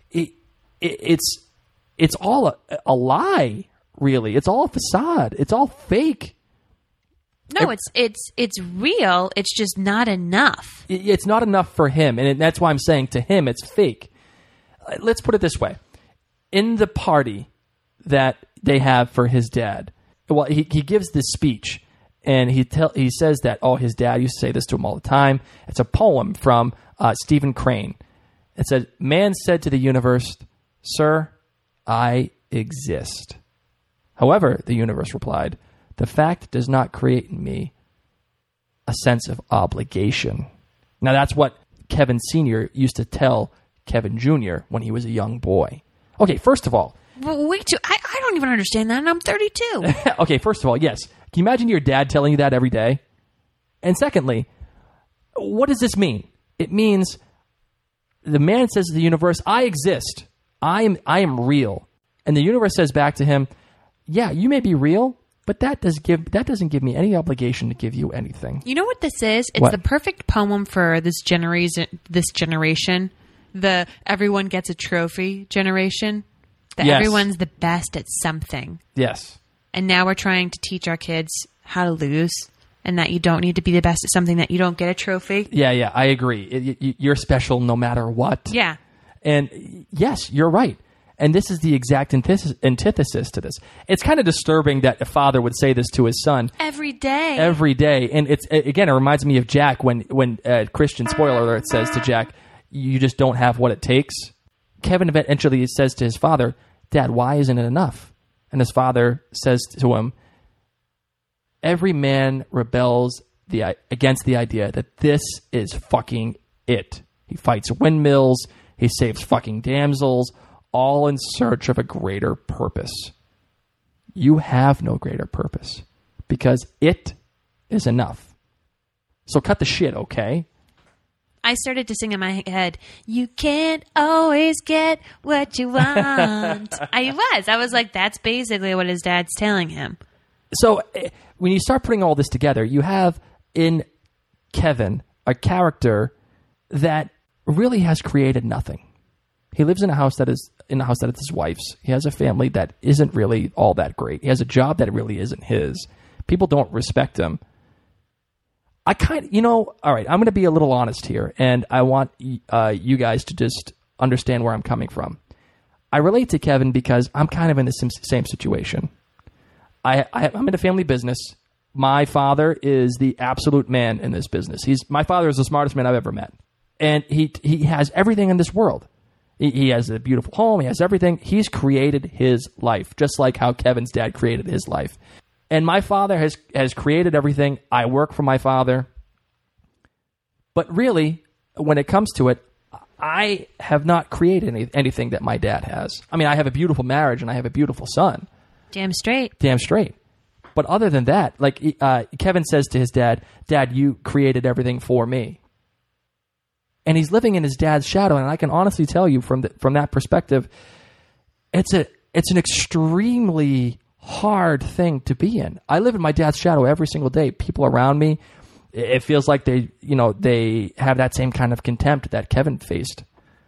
it's all a lie. Really, it's all a facade. It's all fake. No, it's real. It's just not enough. It's not enough for him, and that's why I'm saying to him it's fake. Let's put it this way: in the party that they have for his dad, well, he gives this speech, and he says that his dad used to say this to him all the time. It's a poem from Stephen Crane. It said, "Man said to the universe, 'Sir, I exist.' However, the universe replied, 'The fact does not create in me a sense of obligation.'" Now, that's what Kevin Sr. used to tell Kevin Jr. when he was a young boy. Okay, first of all... Well, wait, I don't even understand that, and I'm 32. Okay, first of all, yes. Can you imagine your dad telling you that every day? And secondly, what does this mean? It means the man says to the universe, "I exist. I am real." And the universe says back to him, "Yeah, you may be real, but that doesn't give me any obligation to give you anything." You know what this is? It's the perfect poem for this generation. The everyone gets a trophy generation. Everyone's the best at something. Yes. And now we're trying to teach our kids how to lose, and that you don't need to be the best at something that you don't get a trophy. Yeah, I agree. You're special no matter what. Yeah. And yes, you're right. And this is the exact antithesis to this. It's kind of disturbing that a father would say this to his son. Every day. And it reminds me of Jack when Christian, spoiler alert, says to Jack, "You just don't have what it takes." Kevin eventually says to his father, "Dad, why isn't it enough?" And his father says to him, "Every man rebels against the idea that this is fucking it. He fights windmills. He saves fucking damsels. All in search of a greater purpose. You have no greater purpose because it is enough. So cut the shit, okay?" I started to sing in my head, "You can't always get what you want." I was like, that's basically what his dad's telling him. So when you start putting all this together, you have in Kevin a character that really has created nothing. He lives in a house that is his wife's. He has a family that isn't really all that great. He has a job that really isn't his. People don't respect him. All right, I'm going to be a little honest here, and I want you guys to just understand where I'm coming from. I relate to Kevin because I'm kind of in the same situation. I'm in a family business. My father is the absolute man in this business. My father is the smartest man I've ever met. And he has everything in this world. He has a beautiful home. He has everything. He's created his life, just like how Kevin's dad created his life. And my father has created everything. I work for my father. But really, when it comes to it, I have not created anything that my dad has. I mean, I have a beautiful marriage and I have a beautiful son. Damn straight. Damn straight. But other than that, like Kevin says to his dad, Dad, you created everything for me. And he's living in his dad's shadow. And I can honestly tell you from that perspective, it's an extremely hard thing to be in. I live in my dad's shadow every single day. People around me, it feels like they have that same kind of contempt that Kevin faced.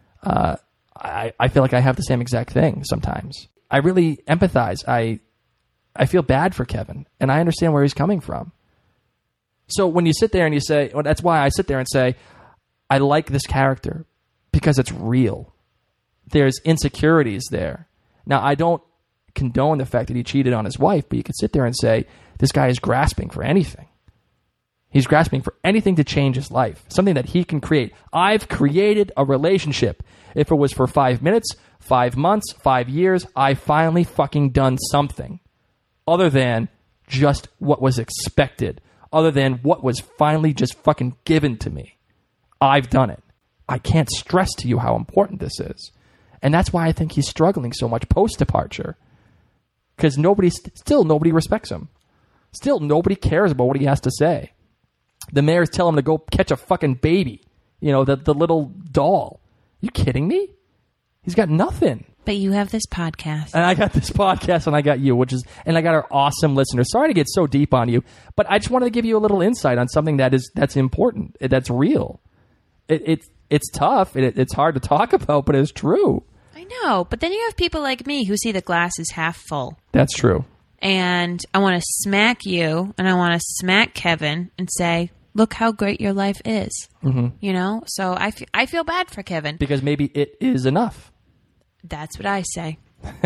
I feel like I have the same exact thing sometimes. I really empathize. I feel bad for Kevin, and I understand where he's coming from. So when you sit there and you say, well, that's why I sit there and say, I like this character because it's real. There's insecurities there. Now, I don't condone the fact that he cheated on his wife, but you could sit there and say, this guy is grasping for anything. He's grasping for anything to change his life, something that he can create. I've created a relationship. If it was for 5 minutes, 5 months, 5 years, I finally fucking done something other than just what was expected, other than what was finally just fucking given to me. I've done it. I can't stress to you how important this is. And that's why I think he's struggling so much post-departure. Because nobody respects him. Still, nobody cares about what he has to say. The mayor's telling him to go catch a fucking baby. The little doll. You kidding me? He's got nothing. But you have this podcast. And I got this podcast and I got you, and I got our awesome listeners. Sorry to get so deep on you, but I just wanted to give you a little insight on something that's important, that's real. It's tough. It's hard to talk about, but it's true. I know, but then you have people like me who see the glass is half full. That's true. And I want to smack you, and I want to smack Kevin and say, look how great your life is. Mm-hmm. So I feel bad for Kevin. Because maybe it is enough. That's what I say.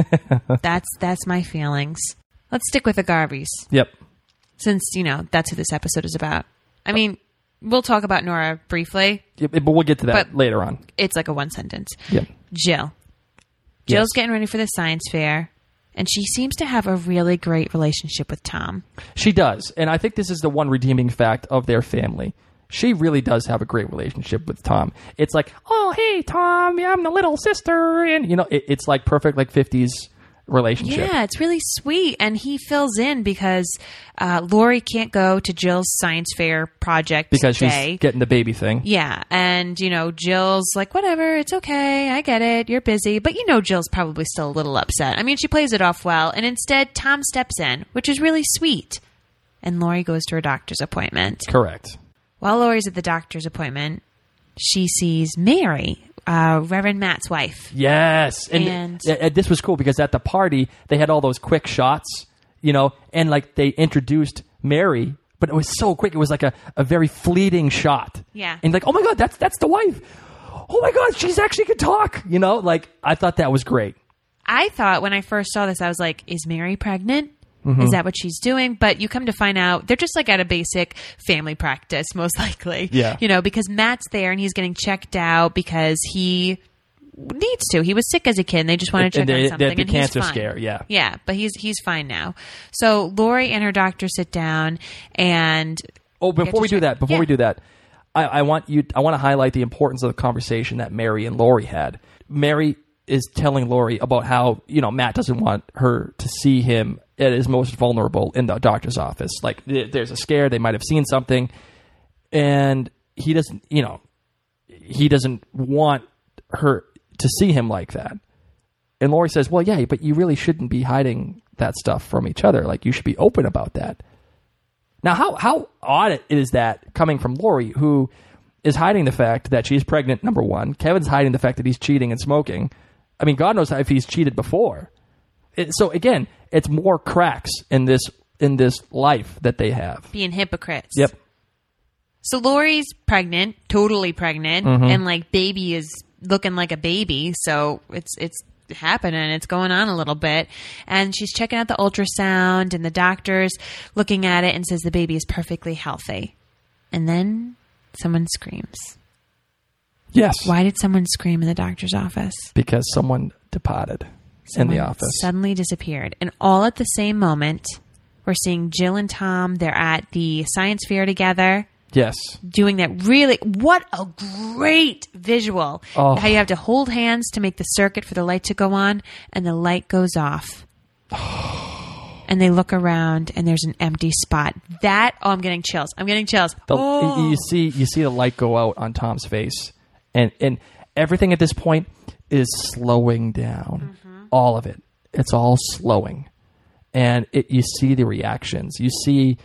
That's my feelings. Let's stick with the Garveys. Yep. Since, that's who this episode is about. I mean, we'll talk about Nora briefly. Yep, but we'll get to that later on. It's like a one sentence. Yep. Jill's getting ready for the science fair. And she seems to have a really great relationship with Tom. She does. And I think this is the one redeeming fact of their family. She really does have a great relationship with Tom. It's like, oh, hey, Tom, I'm the little sister. And, it's like perfect, like 50s relationship. Yeah, it's really sweet. And he fills in because Lori can't go to Jill's science fair project because day. She's getting the baby thing. Yeah. And, Jill's like, whatever, it's okay. I get it. You're busy. But, Jill's probably still a little upset. I mean, she plays it off well. And instead, Tom steps in, which is really sweet. And Lori goes to her doctor's appointment. Correct. While Lori's at the doctor's appointment, she sees Mary, Reverend Matt's wife. Yes. And this was cool because at the party, they had all those quick shots, and like they introduced Mary, but it was so quick. It was like a very fleeting shot. Yeah. And like, oh my God, that's the wife. Oh my God, she's actually could talk. Like I thought that was great. I thought when I first saw this, I was like, is Mary pregnant? Mm-hmm. Is that what she's doing? But you come to find out they're just like at a basic family practice, most likely. Yeah. Because Matt's there and he's getting checked out because he needs to. He was sick as a kid and they just want to check on something. The and cancer he's fine. scare, yeah. Yeah, but he's fine now. So Lori and her doctor sit down and... Oh, before we do that, I want to highlight the importance of the conversation that Mary and Lori had. Mary is telling Lori about how, Matt doesn't want her to see him at his most vulnerable in the doctor's office. Like, there's a scare. They might have seen something. And he doesn't want her to see him like that. And Lori says, well, yeah, but you really shouldn't be hiding that stuff from each other. Like, you should be open about that. Now, how odd is that coming from Lori, who is hiding the fact that she's pregnant, number one. Kevin's hiding the fact that he's cheating and smoking. I mean, God knows if he's cheated before. So again, it's more cracks in this life that they have. Being hypocrites. Yep. So Lori's pregnant, totally pregnant, mm-hmm. and like baby is looking like a baby. So it's happening. It's going on a little bit. And she's checking out the ultrasound and the doctor's looking at it and says the baby is perfectly healthy. And then someone screams. Yes. Why did someone scream in the doctor's office? Because someone departed in the office. Suddenly disappeared. And all at the same moment, We're seeing Jill and Tom. They're at the science fair together. Yes. Doing that really, what a great visual. Oh. How you have to hold hands to make the circuit for the light to go on, and the light goes off. And they look around, and there's an empty spot. I'm getting chills. You see the light go out on Tom's face, and everything at this point is slowing down. All of it. It's all slowing. And you see the reactions. You see,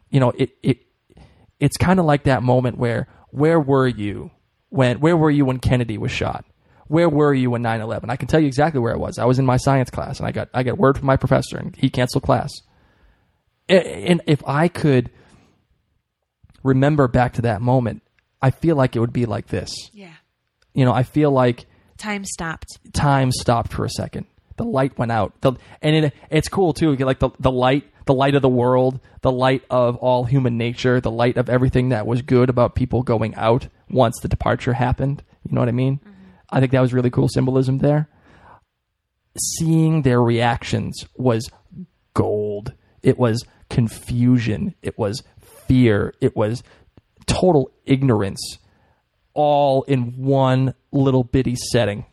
it's kind of like that moment where were you when Kennedy was shot? Where were you when 9/11? I can tell you exactly where I was. I was in my science class, and I got word from my professor, and he canceled class. And if I could remember back to that moment, I feel like it would be like this. Yeah. I feel like time stopped for a second. The light went out. It's cool too. Like the light of the world, the light of all human nature, the light of everything that was good about people going out once the departure happened. You know what I mean? Mm-hmm. I think that was really cool symbolism there. Seeing their reactions was gold. It was confusion. It was fear. It was total ignorance, all in one little bitty setting.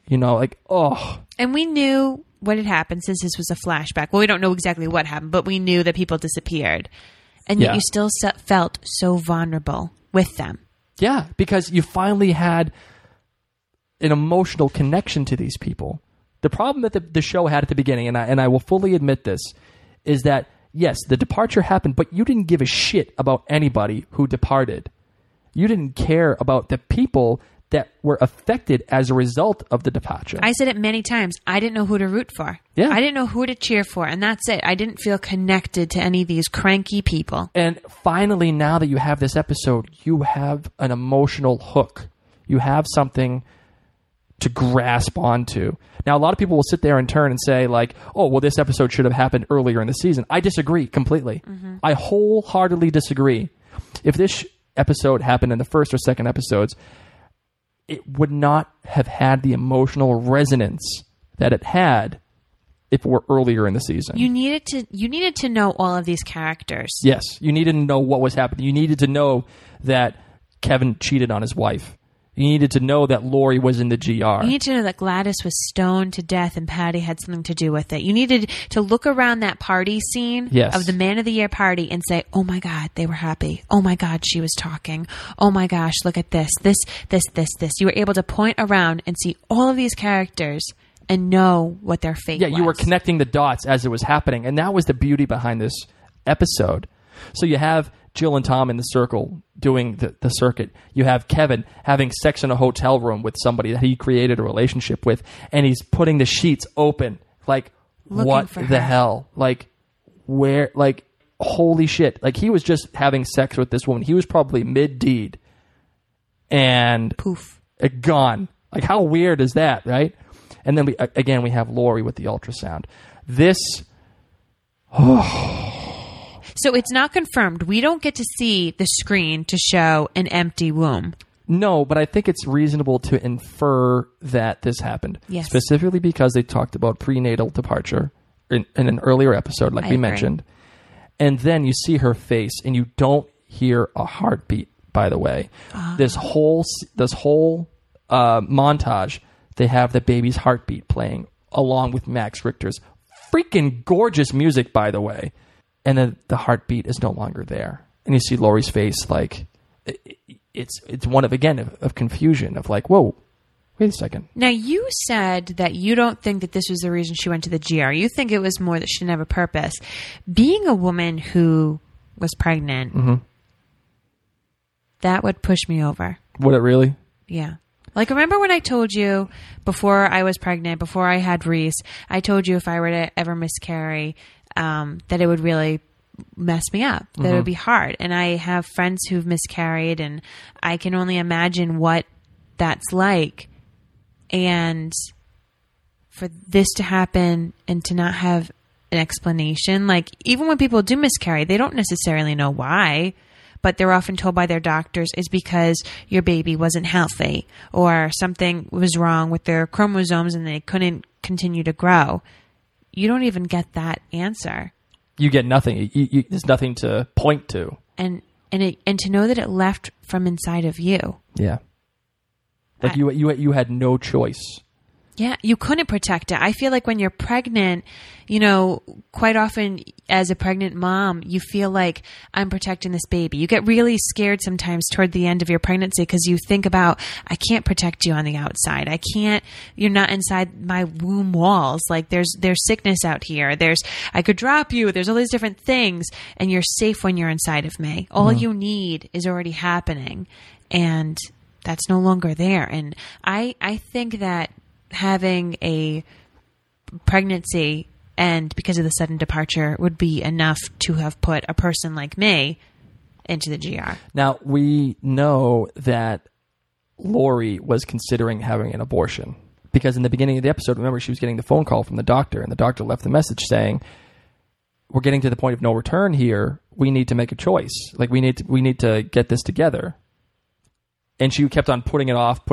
And we knew what had happened since this was a flashback. Well, we don't know exactly what happened, but we knew that people disappeared. And yet you still felt so vulnerable with them. Yeah, because you finally had an emotional connection to these people. The problem that the show had at the beginning, and I will fully admit this, is that, yes, the departure happened, but you didn't give a shit about anybody who departed. You didn't care about the people that were affected as a result of the departure. I said it many times. I didn't know who to root for. Yeah. I didn't know who to cheer for, and that's it. I didn't feel connected to any of these cranky people. And finally, now that you have this episode, you have an emotional hook. You have something to grasp onto. Now, a lot of people will sit there and turn and say, like, oh, well, this episode should have happened earlier in the season. I disagree completely. Mm-hmm. I wholeheartedly disagree. If this episode happened in the first or second episodes, it would not have had the emotional resonance that it had if it were earlier in the season. You needed to know all of these characters. Yes, you needed to know what was happening. You needed to know that Kevin cheated on his wife. You needed to know that Lori was in the GR. You needed to know that Gladys was stoned to death and Patty had something to do with it. You needed to look around that party scene of the Man of the Year party and say, oh my God, they were happy. Oh my God, she was talking. Oh my gosh, look at this. This. You were able to point around and see all of these characters and know what their fate was. Yeah, you were connecting the dots as it was happening. And that was the beauty behind this episode. So you have Jill and Tom in the circle doing the circuit. You have Kevin having sex in a hotel room with somebody that he created a relationship with, and he's putting the sheets open. Like, looking what for the her. hell? Like, where? Like, holy shit. Like, he was just having sex with this woman. He was probably mid-deed. And poof. Gone. Like, how weird is that, right? And then, we have Lori with the ultrasound. This... So it's not confirmed. We don't get to see the screen to show an empty womb. No, but I think it's reasonable to infer that this happened. Yes. Specifically because they talked about prenatal departure in an earlier episode, like we mentioned. And then you see her face, and you don't hear a heartbeat, by the way. This whole montage, they have the baby's heartbeat playing, along with Max Richter's freaking gorgeous music, by the way. And then the heartbeat is no longer there. And you see Lori's face, like, it's one of confusion, of like, whoa, wait a second. Now, you said that you don't think that this was the reason she went to the GR. You think it was more that she didn't have a purpose. Being a woman who was pregnant, that would push me over. Would it really? Yeah. Like, remember when I told you before I was pregnant, before I had Reese, I told you if I were to ever miscarry, that it would really mess me up, that it would be hard. And I have friends who've miscarried, and I can only imagine what that's like. And for this to happen and to not have an explanation, like, even when people do miscarry, they don't necessarily know why, but they're often told by their doctors is because your baby wasn't healthy or something was wrong with their chromosomes and they couldn't continue to grow. You don't even get that answer. You get nothing. There's nothing to point to. And to know that it left from inside of you. Yeah. Like you had no choice. Yeah, you couldn't protect it. I feel like when you're pregnant, you know, quite often as a pregnant mom, you feel like I'm protecting this baby. You get really scared sometimes toward the end of your pregnancy because you think about, I can't protect you on the outside. You're not inside my womb walls. Like there's sickness out here. I could drop you. There's all these different things, and you're safe when you're inside of me. All you need is already happening, and that's no longer there. And I think that having a pregnancy and because of the sudden departure would be enough to have put a person like me into the GR. Now, we know that Lori was considering having an abortion because in the beginning of the episode, remember, she was getting the phone call from the doctor, and the doctor left the message saying, we're getting to the point of no return here. We need to make a choice. Like, we need to get this together. And she kept on putting it off.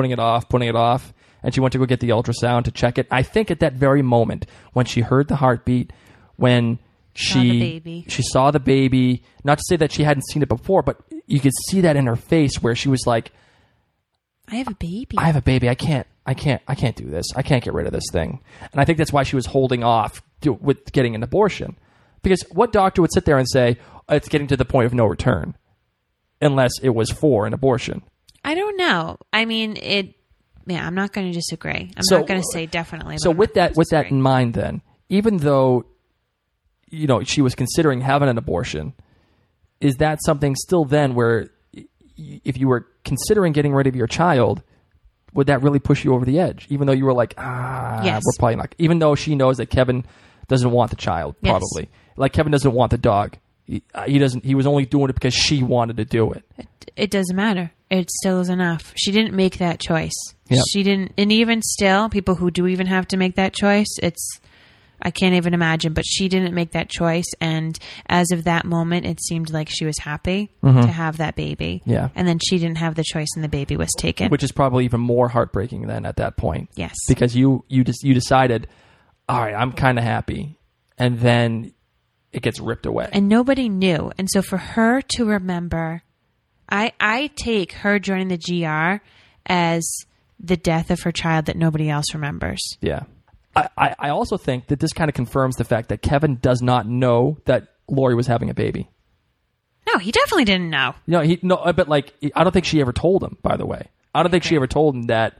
And she went to go get the ultrasound to check it. I think at that very moment, when she heard the heartbeat, when she saw the baby, not to say that she hadn't seen it before, but you could see that in her face where she was like, I have a baby. I can't do this. I can't get rid of this thing. And I think that's why she was holding off with getting an abortion. Because what doctor would sit there and say, it's getting to the point of no return, unless it was for an abortion? I don't know. I mean, I'm not going to disagree. I'm not going to say definitely. So with that in mind, then, even though, you know, she was considering having an abortion, is that something still then where if you were considering getting rid of your child, would that really push you over the edge? Even though you were like, yes. We're probably not. Even though she knows that Kevin doesn't want the child, probably. Yes. Like Kevin doesn't want the dog. He doesn't. He was only doing it because she wanted to do it. It doesn't matter. It still is enough. She didn't make that choice. Yep. She didn't. And even still, people who do even have to make that choice, I can't even imagine. But she didn't make that choice. And as of that moment, it seemed like she was happy to have that baby. Yeah. And then she didn't have the choice, and the baby was taken. Which is probably even more heartbreaking then at that point. Yes. Because you decided, all right, I'm kind of happy, and then it gets ripped away. And nobody knew. And so for her to remember, I take her joining the GR as the death of her child that nobody else remembers. Yeah. I also think that this kind of confirms the fact that Kevin does not know that Lori was having a baby. No, he definitely didn't know. But like, I don't think she ever told him, by the way. I don't think she ever told him that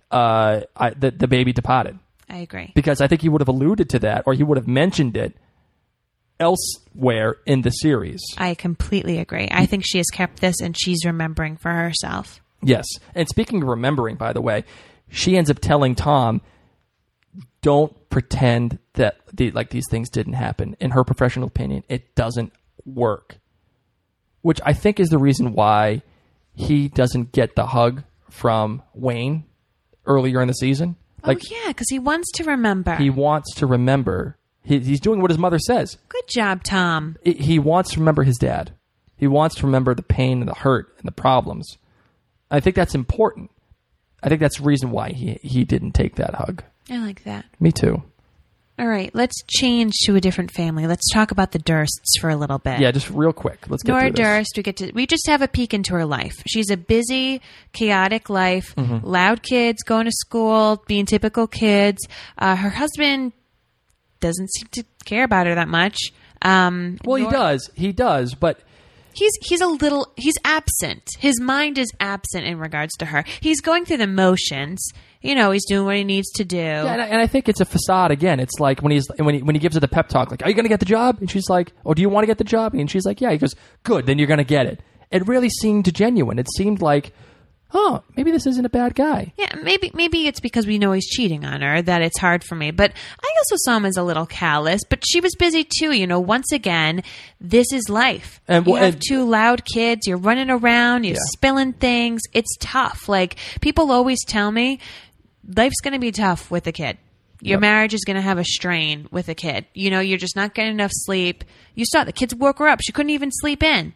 the baby departed. I agree. Because I think he would have alluded to that, or he would have mentioned it elsewhere in the series. I completely agree. I think she has kept this and she's remembering for herself. Yes. And speaking of remembering, by the way, she ends up telling Tom, don't pretend that these things didn't happen. In her professional opinion, it doesn't work. Which I think is the reason why he doesn't get the hug from Wayne earlier in the season. Because he wants to remember. He wants to remember. He's doing what his mother says. Good job, Tom. He wants to remember his dad. He wants to remember the pain and the hurt and the problems. I think that's important. I think that's the reason why he didn't take that hug. I like that. Me too. All right, let's change to a different family. Let's talk about the Dursts for a little bit. Yeah, just real quick. Let's get Nora through this. Durst, we just have a peek into her life. She's a busy, chaotic life, loud kids, going to school, being typical kids. Her husband doesn't seem to care about her that much. He does, but he's absent. His mind is absent in regards to her. He's going through the motions. You know, he's doing what he needs to do. Yeah, and I think it's a facade again. It's like when he gives her the pep talk, like, "Are you going to get the job?" And she's like, "Oh, do you want to get the job?" And she's like, "Yeah." He goes, "Good, then you're going to get it." It really seemed genuine. It seemed like, oh, maybe this isn't a bad guy. Yeah, maybe it's because we know he's cheating on her that it's hard for me. But I also saw him as a little callous. But she was busy too. You know, once again, this is life. You have two loud kids. You're running around. You're spilling things. It's tough. Like, people always tell me, life's going to be tough with a kid. Your marriage is going to have a strain with a kid. You know, you're just not getting enough sleep. You saw the kids woke her up. She couldn't even sleep in.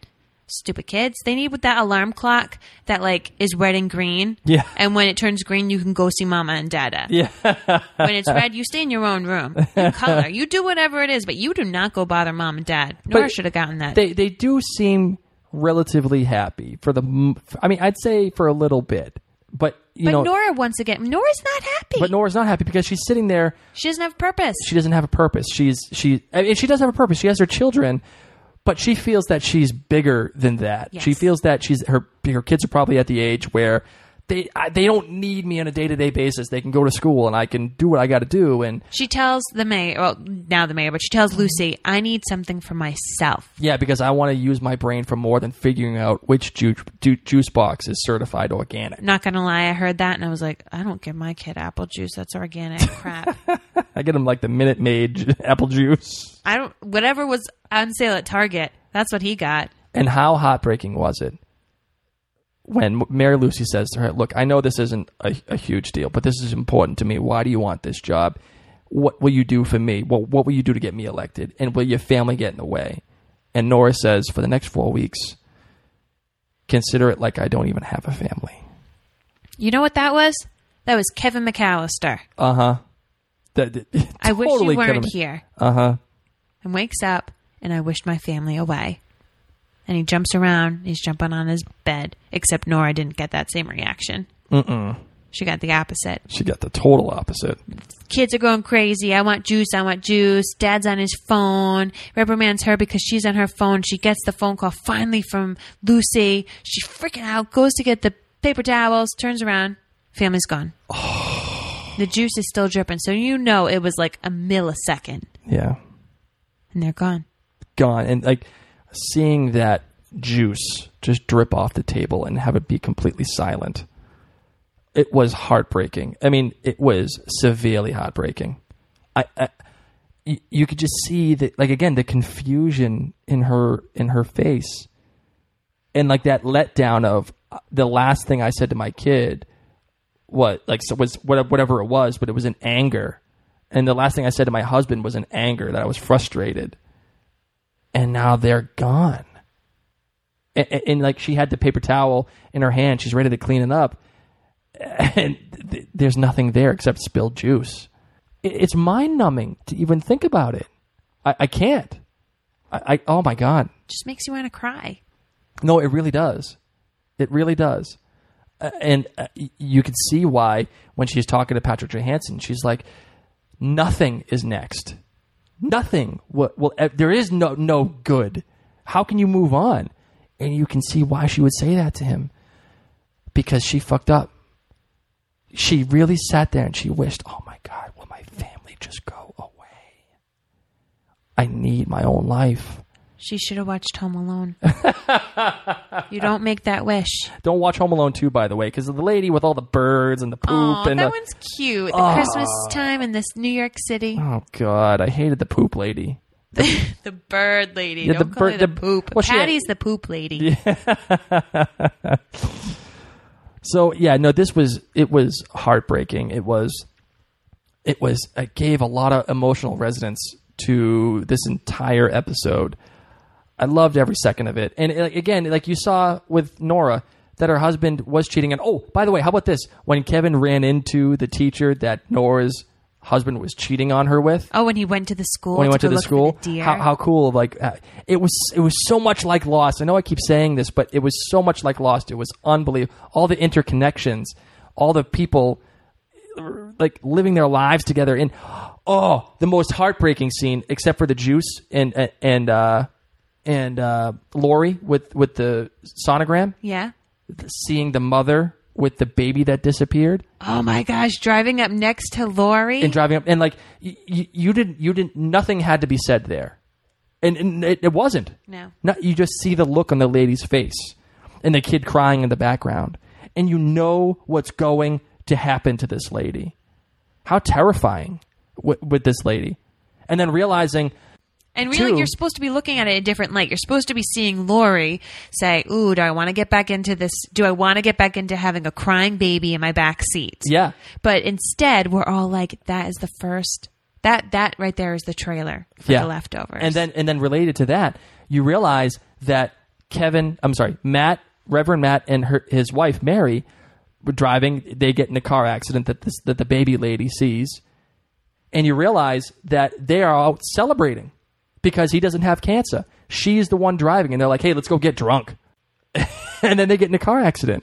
Stupid kids. They need with that alarm clock that like is red and green. Yeah. And when it turns green, you can go see mama and dada. Yeah. When it's red, you stay in your own room. You color. You do whatever it is, but you do not go bother mom and dad. Nora should have gotten that. They do seem relatively happy for I'd say for a little bit. But Nora, once again, Nora's not happy. But Nora's not happy because she's sitting there. She doesn't have a purpose. She doesn't have a purpose. She does have a purpose. She has her children, but she feels that she's bigger than that. Yes. She feels that her kids are probably at the age where they don't need me on a day-to-day basis. They can go to school and I can do what I got to do. And she tells the mayor, but she tells Lucy, I need something for myself. Yeah, because I want to use my brain for more than figuring out which juice box is certified organic. Not going to lie, I heard that and I was like, I don't give my kid apple juice. That's organic crap. I get him like the Minute Maid apple juice. Whatever was on sale at Target, that's what he got. And how heartbreaking was it when Mary Lucy says to her, look, I know this isn't a huge deal, but this is important to me. Why do you want this job? What will you do for me? What will you do to get me elected? And will your family get in the way? And Nora says, for the next 4 weeks, consider it like I don't even have a family. You know what that was? That was Kevin McAllister. Uh-huh. I wish you weren't here. Uh-huh. And wakes up, and I wished my family away. And he jumps around. He's jumping on his bed. Except Nora didn't get that same reaction. Mm-mm. She got the opposite. She got the total opposite. Kids are going crazy. I want juice. I want juice. Dad's on his phone. Reprimands her because she's on her phone. She gets the phone call finally from Lucy. She's freaking out. Goes to get the paper towels. Turns around. Family's gone. The juice is still dripping. So you know it was like a millisecond. Yeah. And they're gone. Gone. And like seeing that juice just drip off the table and have it be completely silent. It was heartbreaking. I mean, it was severely heartbreaking. You could just see that, like, again, the confusion in her face, and like that letdown of the last thing I said to my kid, was whatever it was, but it was in anger, and the last thing I said to my husband was in anger that I was frustrated, and now they're gone. And like she had the paper towel in her hand, she's ready to clean it up. And there's nothing there except spilled juice. It's mind-numbing to even think about it. I can't. Oh, my God. Just makes you want to cry. No, it really does. It really does. And you could see why when she's talking to Patrick Johansson, she's like, nothing is next. Nothing. There is no good. How can you move on? And you can see why she would say that to him. Because she fucked up. She really sat there and she wished, oh my God, will my family just go away? I need my own life. She should have watched Home Alone. You don't make that wish. Don't watch Home Alone 2, by the way, because of the lady with all the birds and the poop. Oh, and that one's cute. The Christmas time in this New York City. Oh, God, I hated the poop lady. The bird lady. Yeah, don't call her the poop. Well, Patty's the poop lady. Yeah. So yeah, no, it was heartbreaking. It gave a lot of emotional resonance to this entire episode. I loved every second of it. And again, like you saw with Nora, that her husband was cheating. And oh, by the way, how about this? When Kevin ran into the teacher that Nora's husband was cheating on her with. Oh, when he went to the school. When he went to the school, how cool! Like it was so much like Lost. I know I keep saying this, but it was so much like Lost. It was unbelievable. All the interconnections, all the people like living their lives together. And the most heartbreaking scene, except for the juice and Lori with the sonogram. Yeah, seeing the mother with the baby that disappeared. Oh my gosh, driving up next to Lori. And driving up, and like, you didn't, nothing had to be said there. And it wasn't. No. You just see the look on the lady's face and the kid crying in the background. And you know what's going to happen to this lady. How terrifying with this lady. And then realizing... And really, you're supposed to be looking at it a different light. You're supposed to be seeing Lori say, ooh, do I want to get back into this? Do I want to get back into having a crying baby in my back seat? Yeah. But instead, we're all like, that is the first, that right there is the trailer for The Leftovers. And then related to that, you realize that Reverend Matt and his wife, Mary, were driving. They get in a car accident that the baby lady sees. And you realize that they are out celebrating because he doesn't have cancer. She's the one driving, and they're like, hey, let's go get drunk. And then they get in a car accident.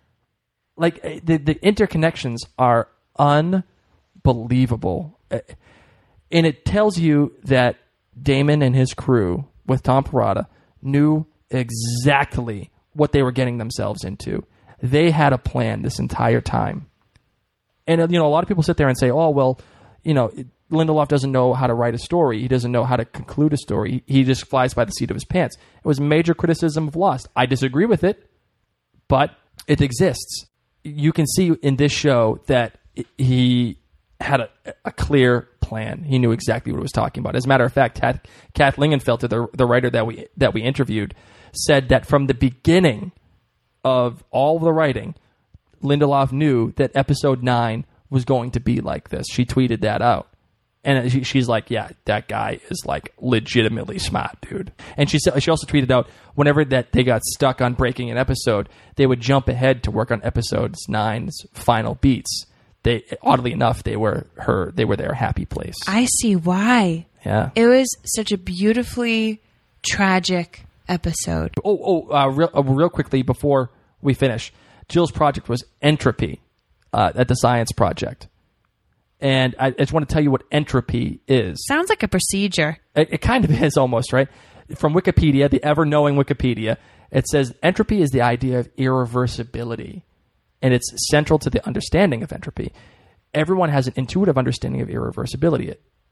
Like, the interconnections are unbelievable. And it tells you that Damon and his crew, with Tom Perrotta, knew exactly what they were getting themselves into. They had a plan this entire time. And, a lot of people sit there and say, oh, well, Lindelof doesn't know how to write a story. He doesn't know how to conclude a story. He just flies by the seat of his pants. It was major criticism of Lost. I disagree with it, but it exists. You can see in this show that he had a clear plan. He knew exactly what he was talking about. As a matter of fact, Kath Lingenfelter, the writer that we interviewed, said that from the beginning of all the writing, Lindelof knew that episode 9 was going to be like this. She tweeted that out. And she's like, yeah, that guy is like legitimately smart, dude. And she also tweeted out whenever that they got stuck on breaking an episode, they would jump ahead to work on episode 9's final beats. Oddly enough, they were their happy place. I see why. Yeah. It was such a beautifully tragic episode. Real quickly before we finish, Jill's project was Entropy at the Science Project. And I just want to tell you what entropy is. Sounds like a procedure. It kind of is almost, right? From Wikipedia, the ever-knowing Wikipedia, it says entropy is the idea of irreversibility. And it's central to the understanding of entropy. Everyone has an intuitive understanding of irreversibility.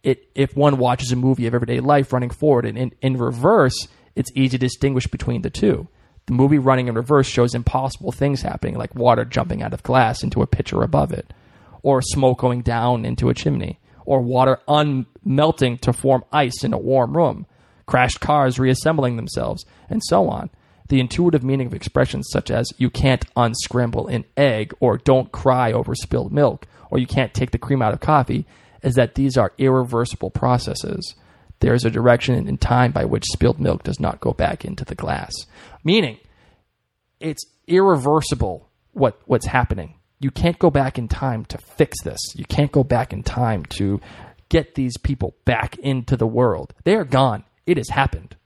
If one watches a movie of everyday life running forward and in reverse, it's easy to distinguish between the two. The movie running in reverse shows impossible things happening, like water jumping out of glass into a pitcher above it, or smoke going down into a chimney, or water unmelting to form ice in a warm room, crashed cars reassembling themselves, and so on. The intuitive meaning of expressions such as you can't unscramble an egg, or don't cry over spilled milk, or you can't take the cream out of coffee, is that these are irreversible processes. There is a direction in time by which spilled milk does not go back into the glass. Meaning, it's irreversible what's happening. You can't go back in time to fix this. You can't go back in time to get these people back into the world. They are gone. It has happened.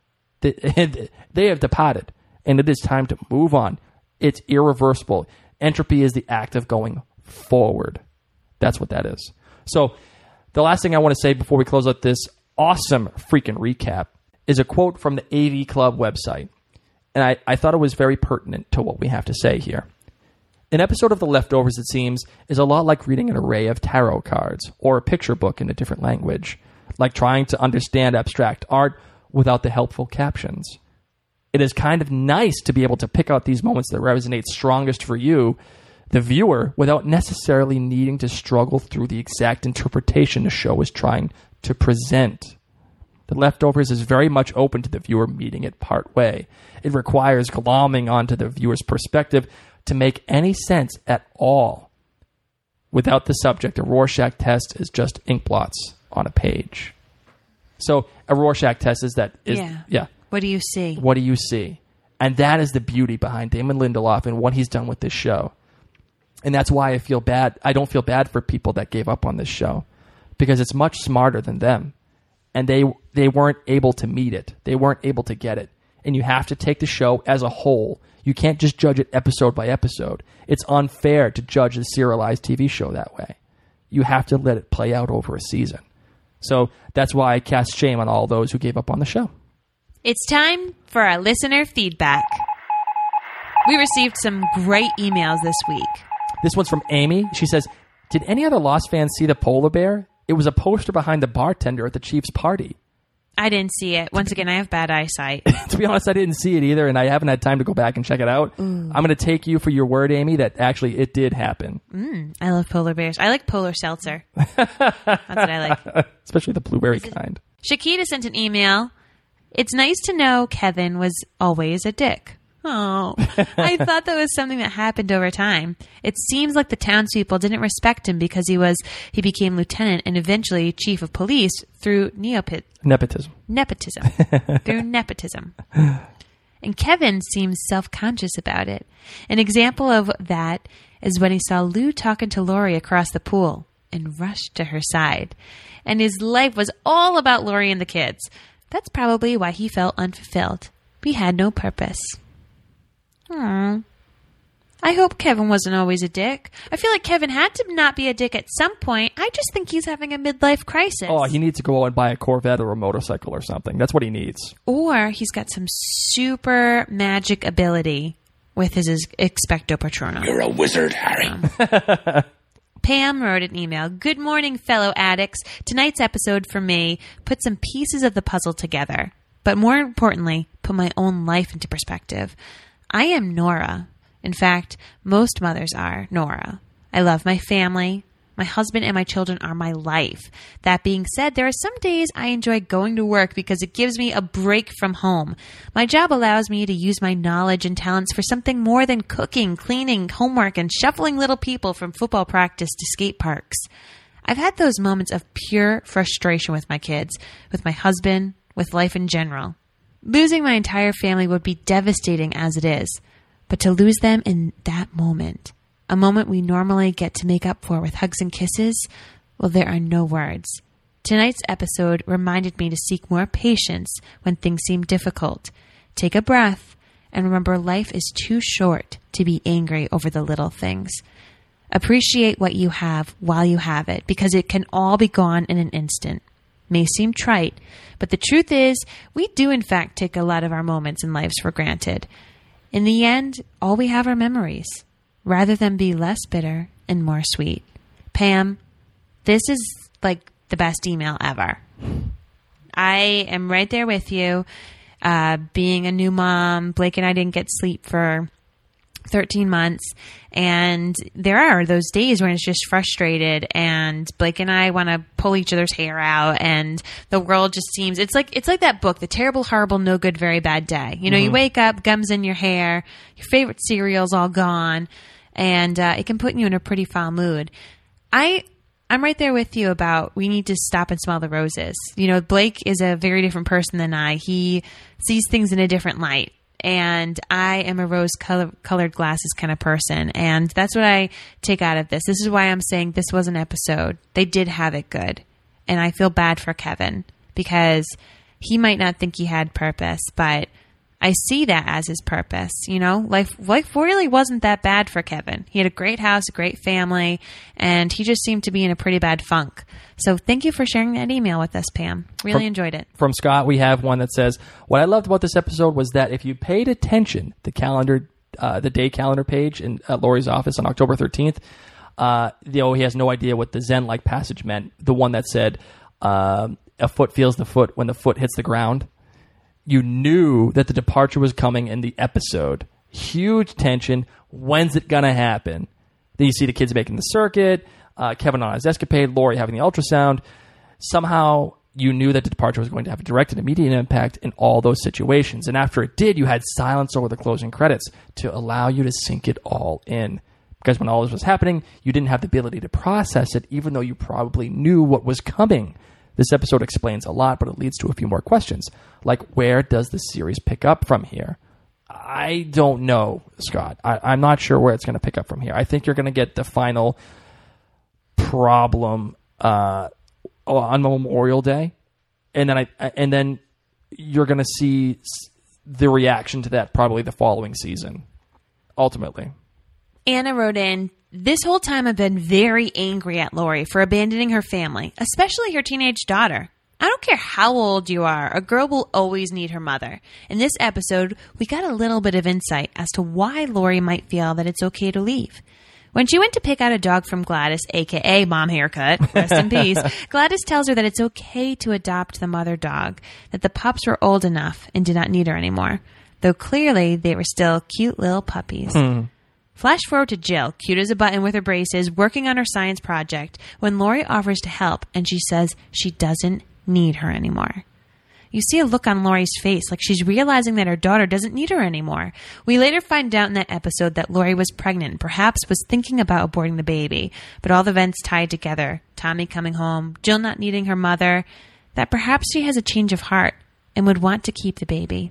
They have departed. And it is time to move on. It's irreversible. Entropy is the act of going forward. That's what that is. So the last thing I want to say before we close out this awesome freaking recap is a quote from the AV Club website. And I thought it was very pertinent to what we have to say here. An episode of The Leftovers, it seems, is a lot like reading an array of tarot cards or a picture book in a different language, like trying to understand abstract art without the helpful captions. It is kind of nice to be able to pick out these moments that resonate strongest for you, the viewer, without necessarily needing to struggle through the exact interpretation the show is trying to present. The Leftovers is very much open to the viewer meeting it part way. It requires glomming onto the viewer's perspective to make any sense at all. Without the subject, a Rorschach test is just ink blots on a page. So a Rorschach test is that. Yeah. What do you see? What do you see? And that is the beauty behind Damon Lindelof and what he's done with this show. And that's why I feel bad. I don't feel bad for people that gave up on this show, because it's much smarter than them. And they weren't able to meet it. They weren't able to get it. And you have to take the show as a whole. You can't just judge it episode by episode. It's unfair to judge a serialized TV show that way. You have to let it play out over a season. So that's why I cast shame on all those who gave up on the show. It's time for our listener feedback. We received some great emails this week. This one's from Amy. She says, did any other Lost fans see the polar bear? It was a poster behind the bartender at the Chiefs party. I didn't see it. Once again, I have bad eyesight. To be honest, I didn't see it either, and I haven't had time to go back and check it out. I'm going to take you for your word, Amy, that actually it did happen. I love polar bears. I like polar seltzer. That's what I like. Especially the blueberry kind. Shakita sent an email. It's nice to know Kevin was always a dick. Oh, I thought that was something that happened over time. It seems like the townspeople didn't respect him because he became lieutenant and eventually chief of police through nepotism. Through nepotism. and Kevin seems self-conscious about it. An example of that is when he saw Lou talking to Lori across the pool and rushed to her side. And his life was all about Lori and the kids. That's probably why he felt unfulfilled. He had no purpose. I hope Kevin wasn't always a dick. I feel like Kevin had to not be a dick at some point. I just think he's having a midlife crisis. Oh, he needs to go out and buy a Corvette or a motorcycle or something. That's what he needs. Or he's got some super magic ability with his Expecto Patronum. You're a wizard, Harry. Pam wrote an email. Good morning, fellow addicts. Tonight's episode for me put some pieces of the puzzle together, but more importantly, put my own life into perspective. I am Nora. In fact, most mothers are Nora. I love my family. My husband and my children are my life. That being said, there are some days I enjoy going to work because it gives me a break from home. My job allows me to use my knowledge and talents for something more than cooking, cleaning, homework, and shuffling little people from football practice to skate parks. I've had those moments of pure frustration with my kids, with my husband, with life in general. Losing my entire family would be devastating as it is, but to lose them in that moment, a moment we normally get to make up for with hugs and kisses, well, there are no words. Tonight's episode reminded me to seek more patience when things seem difficult. Take a breath and remember life is too short to be angry over the little things. Appreciate what you have while you have it, because it can all be gone in an instant. May seem trite, but the truth is, we do in fact take a lot of our moments in lives for granted. In the end, all we have are memories, rather than be less bitter and more sweet. Pam, this is like the best email ever. I am right there with you. Being a new mom, Blake and I didn't get sleep for 13 months. And there are those days when it's just frustrated and Blake and I want to pull each other's hair out and the world just seems, it's like that book, The Terrible, Horrible, No Good, Very Bad Day. You know, you wake up, gums in your hair, your favorite cereal's all gone, and it can put you in a pretty foul mood. I'm right there with you about we need to stop and smell the roses. You know, Blake is a very different person than I. He sees things in a different light. And I am a rose-colored glasses kind of person. And that's what I take out of this. This is why I'm saying this was an episode. They did have it good. And I feel bad for Kevin because he might not think he had purpose, but I see that as his purpose. You know, life really wasn't that bad for Kevin. He had a great house, a great family, and he just seemed to be in a pretty bad funk. So thank you for sharing that email with us, Pam. Really enjoyed it. From Scott, we have one that says, what I loved about this episode was that if you paid attention, the day calendar page in Lori's office on October 13th, he has no idea what the Zen-like passage meant. The one that said, a foot feels the foot when the foot hits the ground. You knew that the departure was coming in the episode. Huge tension. When's it going to happen? Then you see the kids making the circuit, Kevin on his escapade, Lori having the ultrasound. Somehow you knew that the departure was going to have a direct and immediate impact in all those situations. And after it did, you had silence over the closing credits to allow you to sink it all in. Because when all this was happening, you didn't have the ability to process it, even though you probably knew what was coming. This episode explains a lot, but it leads to a few more questions. Like, where does the series pick up from here? I don't know, Scott. I'm not sure where it's going to pick up from here. I think you're going to get the final problem on Memorial Day, and then you're going to see the reaction to that probably the following season, ultimately. Anna wrote in, this whole time I've been very angry at Lori for abandoning her family, especially her teenage daughter. I don't care how old you are, a girl will always need her mother. In this episode, we got a little bit of insight as to why Lori might feel that it's okay to leave. When she went to pick out a dog from Gladys, a.k.a. Mom Haircut, rest in peace, Gladys tells her that it's okay to adopt the mother dog, that the pups were old enough and did not need her anymore, though clearly they were still cute little puppies. Flash forward to Jill, cute as a button with her braces, working on her science project, when Lori offers to help and she says she doesn't need her anymore. You see a look on Lori's face like she's realizing that her daughter doesn't need her anymore. We later find out in that episode that Lori was pregnant and perhaps was thinking about aborting the baby, but all the events tied together, Tommy coming home, Jill not needing her mother, that perhaps she has a change of heart and would want to keep the baby.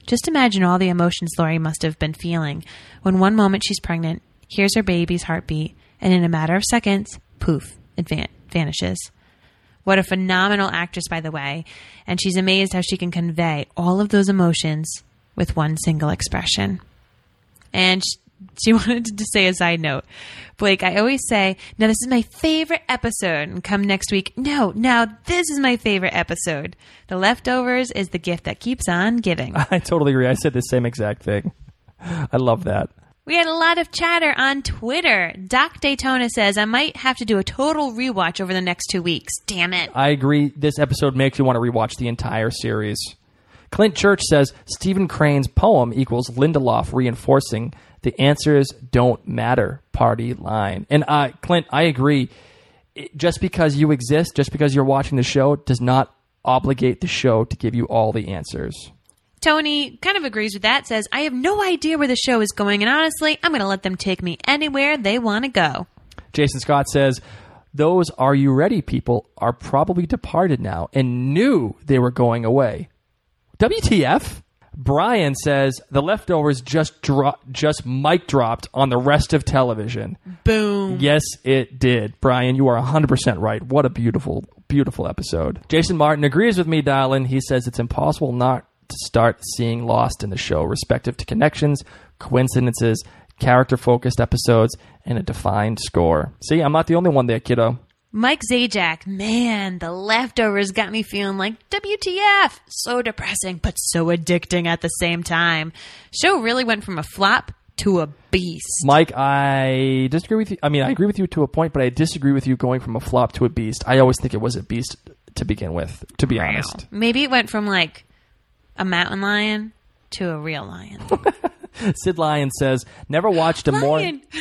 Just imagine all the emotions Lori must have been feeling when one moment she's pregnant, hears her baby's heartbeat, and in a matter of seconds, poof, it vanishes. What a phenomenal actress, by the way. And she's amazed how she can convey all of those emotions with one single expression. And she wanted to say a side note. Blake, I always say, now this is my favorite episode. And come next week, no, now this is my favorite episode. The Leftovers is the gift that keeps on giving. I totally agree. I said the same exact thing. I love that. We had a lot of chatter on Twitter. Doc Daytona says, I might have to do a total rewatch over the next 2 weeks. Damn it. I agree. This episode makes you want to rewatch the entire series. Clint Church says, Stephen Crane's poem equals Lindelof reinforcing the answers don't matter party line. And Clint, I agree. Just because you exist, just because you're watching the show, does not obligate the show to give you all the answers. Tony kind of agrees with that, says, I have no idea where the show is going, and honestly, I'm going to let them take me anywhere they want to go. Jason Scott says, those Are You Ready people are probably departed now and knew they were going away. WTF? Brian says, The Leftovers just mic dropped on the rest of television. Boom. Yes, it did. Brian, you are 100% right. What a beautiful, beautiful episode. Jason Martin agrees with me, darling. He says it's impossible not to start seeing Lost in the show, respective to connections, coincidences, character-focused episodes, and a defined score. See, I'm not the only one there, kiddo. Mike Zajac, man, The Leftovers got me feeling like WTF. So depressing, but so addicting at the same time. Show really went from a flop to a beast. Mike, I disagree with you. I mean, I agree with you to a point, but I disagree with you going from a flop to a beast. I always think it was a beast to begin with, to be honest. Maybe it went from like a mountain lion to a real lion. Sid Lion says, never watched a more...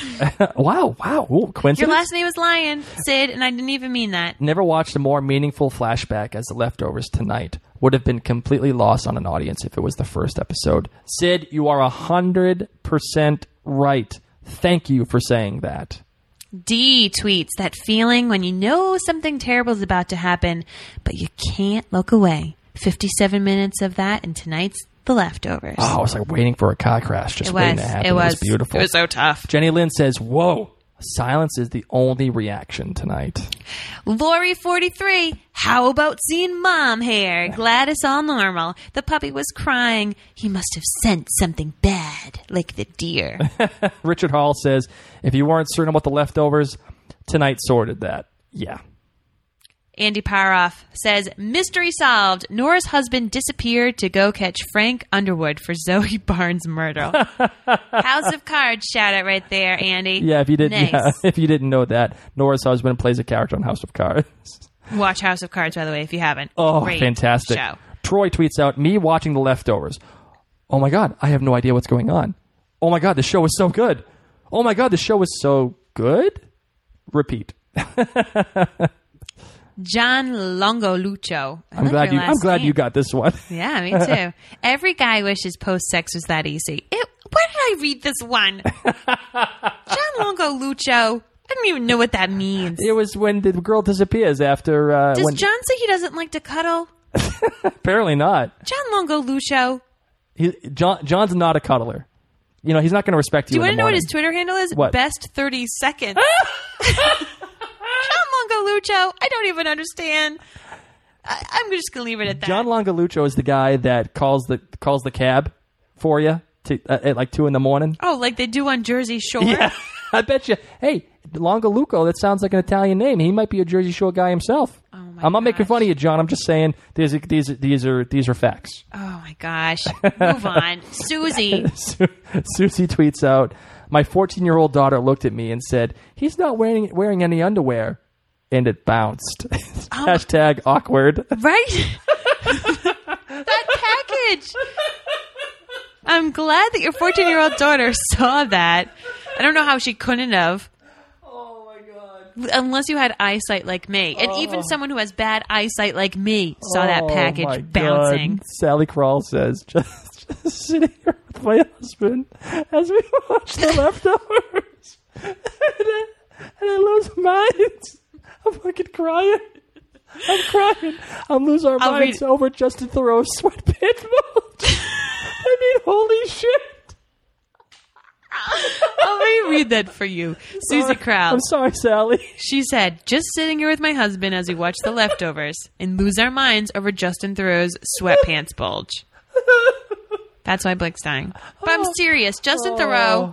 Wow. Ooh, coincidence? Your last name is Lion, Sid, and I didn't even mean that. Never watched a more meaningful flashback as The Leftovers tonight. Would have been completely lost on an audience if it was the first episode. Sid, you are 100% right. Thank you for saying that. D tweets, that feeling when you know something terrible is about to happen, but you can't look away. 57 minutes of that in tonight's The Leftovers. Oh, I was like waiting for a car crash, just waiting to happen. It was beautiful. It was so tough. Jenny Lynn says, whoa, silence is the only reaction tonight. Lori 43, how about seeing mom hair? Glad it's all normal. The puppy was crying. He must have sent something bad, like the deer. Richard Hall says, if you weren't certain about The Leftovers, tonight sorted that. Yeah. Andy Paroff says, mystery solved. Nora's husband disappeared to go catch Frank Underwood for Zoe Barnes' murder. House of Cards shout out right there, Andy. Yeah, if you didn't, nice. Yeah, if you didn't know that, Nora's husband plays a character on House of Cards. Watch House of Cards, by the way, if you haven't. Oh, great fantastic. show. Troy tweets out, me watching The Leftovers. Oh my God, I have no idea what's going on. Oh my God, the show is so good. Oh my God, the show is so good. Repeat. John Longolucho. I'm glad you got this one. Yeah, me too. Every guy wishes post-sex was that easy. Where did I read this one? John Longolucho. I don't even know what that means. It was when the girl disappears after... Does John say he doesn't like to cuddle? Apparently not. John Longolucho. John's not a cuddler. You know, he's not going to respect you. Do you want to know what his Twitter handle is? What? Best 30 seconds. John Longolucho. I don't even understand. I'm just going to leave it at that. John Longolucho is the guy that calls the cab for you at like 2 a.m. Oh, like they do on Jersey Shore? Yeah, I bet you. Hey, Longolucho, that sounds like an Italian name. He might be a Jersey Shore guy himself. Oh my I'm not making gosh. fun of you, John. I'm just saying these are facts. Oh my gosh. Move on. Susie. Susie tweets out, my 14-year-old daughter looked at me and said, he's not wearing any underwear. And it bounced. Hashtag awkward. Right? That package. I'm glad that your 14-year-old daughter saw that. I don't know how she couldn't have. Oh, my God. Unless you had eyesight like me. And even someone who has bad eyesight like me saw that package my bouncing. God. Sally Crawl says, just sitting here with my husband as we watch The Leftovers. and I lose my minds. I'm fucking crying. I'm crying. I'm losing our minds over Justin Theroux's sweatpants mode. I Holy shit! Let me read that for you. Susie Krause. I'm sorry, Sally. She said, just sitting here with my husband as we watch The Leftovers and lose our minds over Justin Theroux's sweatpants bulge. That's why Blake's dying. But I'm serious. Justin Theroux.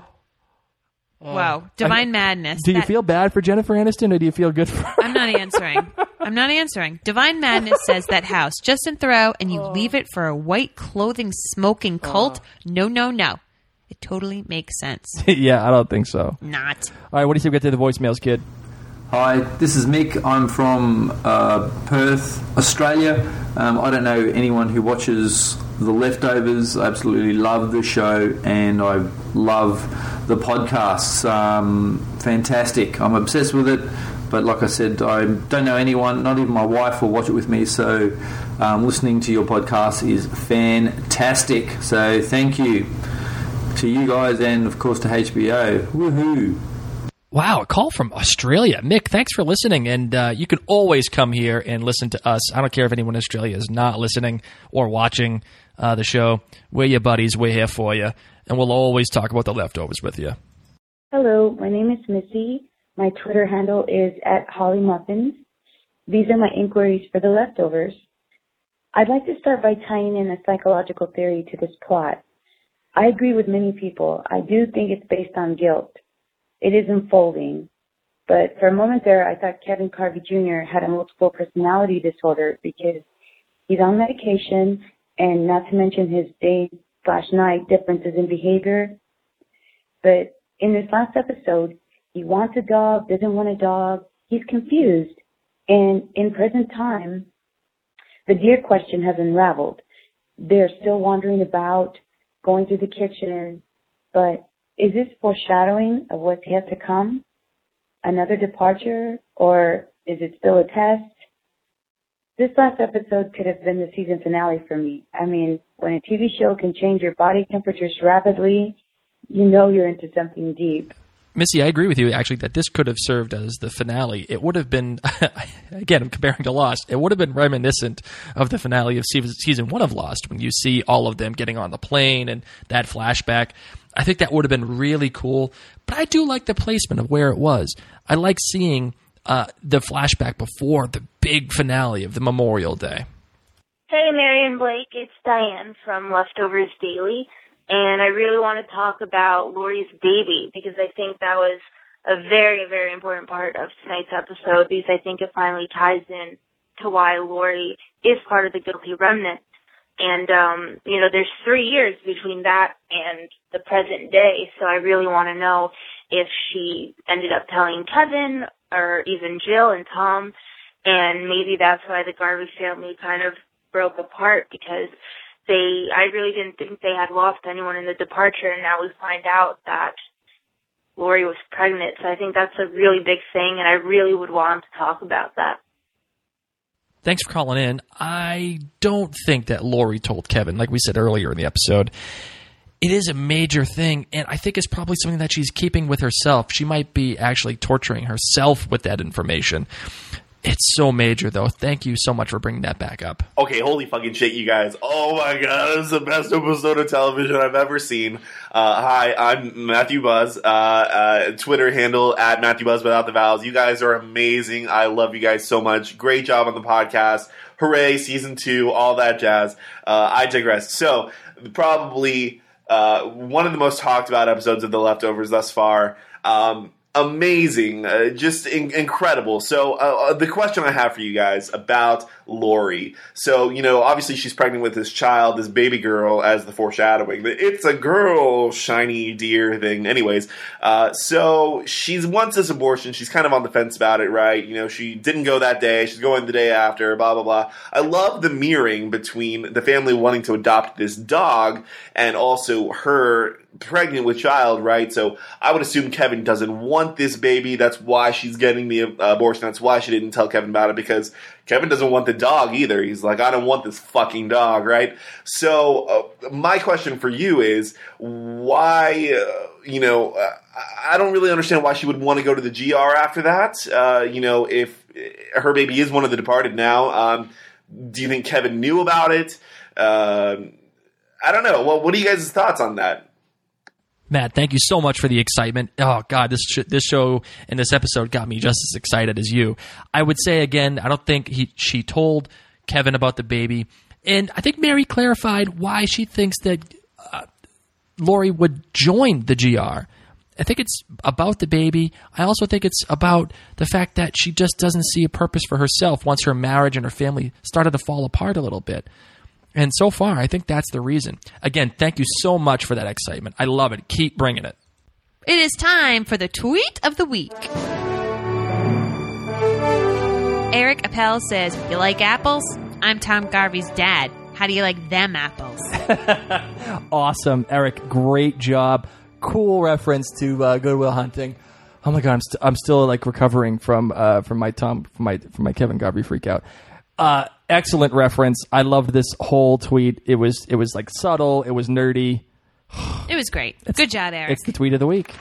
Wow. Divine madness. Do you feel bad for Jennifer Aniston or do you feel good for her? I'm not answering. Divine madness says that house, Justin Theroux, and you leave it for a white clothing smoking cult? No, no, no. It totally makes sense. Yeah, I don't think so. Not. All right, what do you say we get to the voicemails, kid? Hi, this is Mick. I'm from Perth, Australia. I don't know anyone who watches The Leftovers. I absolutely love the show and I love the podcasts. Fantastic. I'm obsessed with it. But like I said, I don't know anyone, not even my wife will watch it with me. So listening to your podcast is fantastic. So thank you to you guys and, of course, to HBO. Woohoo! Wow, a call from Australia. Mick, thanks for listening. And you can always come here and listen to us. I don't care if anyone in Australia is not listening or watching the show. We're your buddies. We're here for you. And we'll always talk about The Leftovers with you. Hello, my name is Missy. My Twitter handle is @HollyMuffins. These are my inquiries for The Leftovers. I'd like to start by tying in a psychological theory to this plot. I agree with many people. I do think it's based on guilt. It is unfolding. But for a moment there, I thought Kevin Carvey Jr. had a multiple personality disorder because he's on medication and not to mention his day/night differences in behavior. But in this last episode, he wants a dog, doesn't want a dog. He's confused. And in present time, the deer question has unraveled. They're still wandering about, going through the kitchen, but is this foreshadowing of what's yet to come? Another departure, or is it still a test? This last episode could have been the season finale for me. I mean, when a TV show can change your body temperatures rapidly, you know you're into something deep. Missy, I agree with you, actually, that this could have served as the finale. It would have been, again, I'm comparing to Lost, it would have been reminiscent of the finale of season 1 of Lost, when you see all of them getting on the plane and that flashback. I think that would have been really cool, but I do like the placement of where it was. I like seeing the flashback before the big finale of the Memorial Day. Hey, Mary and Blake, it's Diane from Leftovers Daily. And I really want to talk about Lori's baby because I think that was a very, very important part of tonight's episode because I think it finally ties in to why Lori is part of the guilty remnant. And, there's 3 years between that and the present day, so I really want to know if she ended up telling Kevin or even Jill and Tom, and maybe that's why the Garvey family kind of broke apart because I really didn't think they had lost anyone in the departure, and now we find out that Lori was pregnant. So I think that's a really big thing, and I really would want to talk about that. Thanks for calling in. I don't think that Lori told Kevin, like we said earlier in the episode. It is a major thing, and I think it's probably something that she's keeping with herself. She might be actually torturing herself with that information. It's so major, though. Thank you so much for bringing that back up. Okay, holy fucking shit, you guys. Oh my god, this is the best episode of television I've ever seen. Hi, I'm Matthew Buzz. Twitter handle @MatthewBuzz without the vowels. You guys are amazing. I love you guys so much. Great job on the podcast. Hooray, season 2, all that jazz. I digress. So, probably one of the most talked about episodes of The Leftovers thus far. Amazing, just incredible. So the question I have for you guys about Lori. So, obviously she's pregnant with this child, this baby girl, as the foreshadowing. It's a girl, shiny deer thing. Anyways, so she wants this abortion. She's kind of on the fence about it, right? She didn't go that day. She's going the day after, blah, blah, blah. I love the mirroring between the family wanting to adopt this dog and also her pregnant with child, right? So I would assume Kevin doesn't want this baby. That's why she's getting the abortion. That's why she didn't tell Kevin about it, because Kevin doesn't want the dog either. He's like, I don't want this fucking dog, right? So my question for you is why, I don't really understand why she would want to go to the GR after that. If her baby is one of the departed now, do you think Kevin knew about it? I don't know. Well, what are you guys' thoughts on that? Matt, thank you so much for the excitement. Oh, God, this show and this episode got me just as excited as you. I would say, again, I don't think she told Kevin about the baby. And I think Mary clarified why she thinks that Laurie would join the GR. I think it's about the baby. I also think it's about the fact that she just doesn't see a purpose for herself once her marriage and her family started to fall apart a little bit. And so far, I think that's the reason. Again, thank you so much for that excitement. I love it. Keep bringing it. It is time for the tweet of the week. Eric Appel says, "You like apples? I'm Tom Garvey's dad. How do you like them apples?" Awesome, Eric. Great job. Cool reference to Good Will Hunting. Oh my God, I'm still like recovering from my Kevin Garvey freak out. Excellent reference. I loved this whole tweet. It was like subtle. It was nerdy. It was great. Good job, Eric. It's the tweet of the week.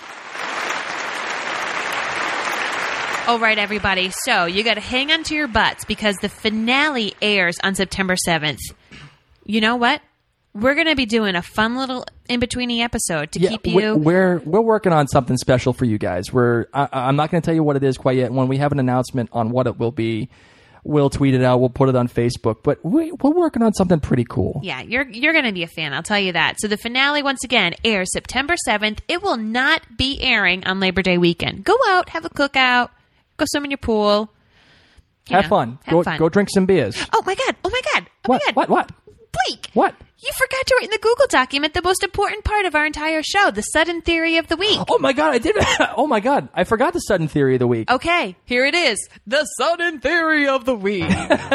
All right, everybody. So you got to hang on to your butts because the finale airs on September 7th. You know what? We're going to be doing a fun little in-betweeny episode to keep you... We're working on something special for you guys. I'm not going to tell you what it is quite yet. When we have an announcement on what it will be, we'll tweet it out. We'll put it on Facebook. But we're working on something pretty cool. Yeah, you're going to be a fan. I'll tell you that. So the finale, once again, airs September 7th. It will not be airing on Labor Day weekend. Go out, have a cookout, go swim in your pool. Have fun. Go drink some beers. Oh, my God. What? Blake. What? You forgot to write in the Google document the most important part of our entire show, the sudden theory of the week. Oh, my God. I did. Oh, my God. I forgot the sudden theory of the week. Okay, here it is. The sudden theory of the week.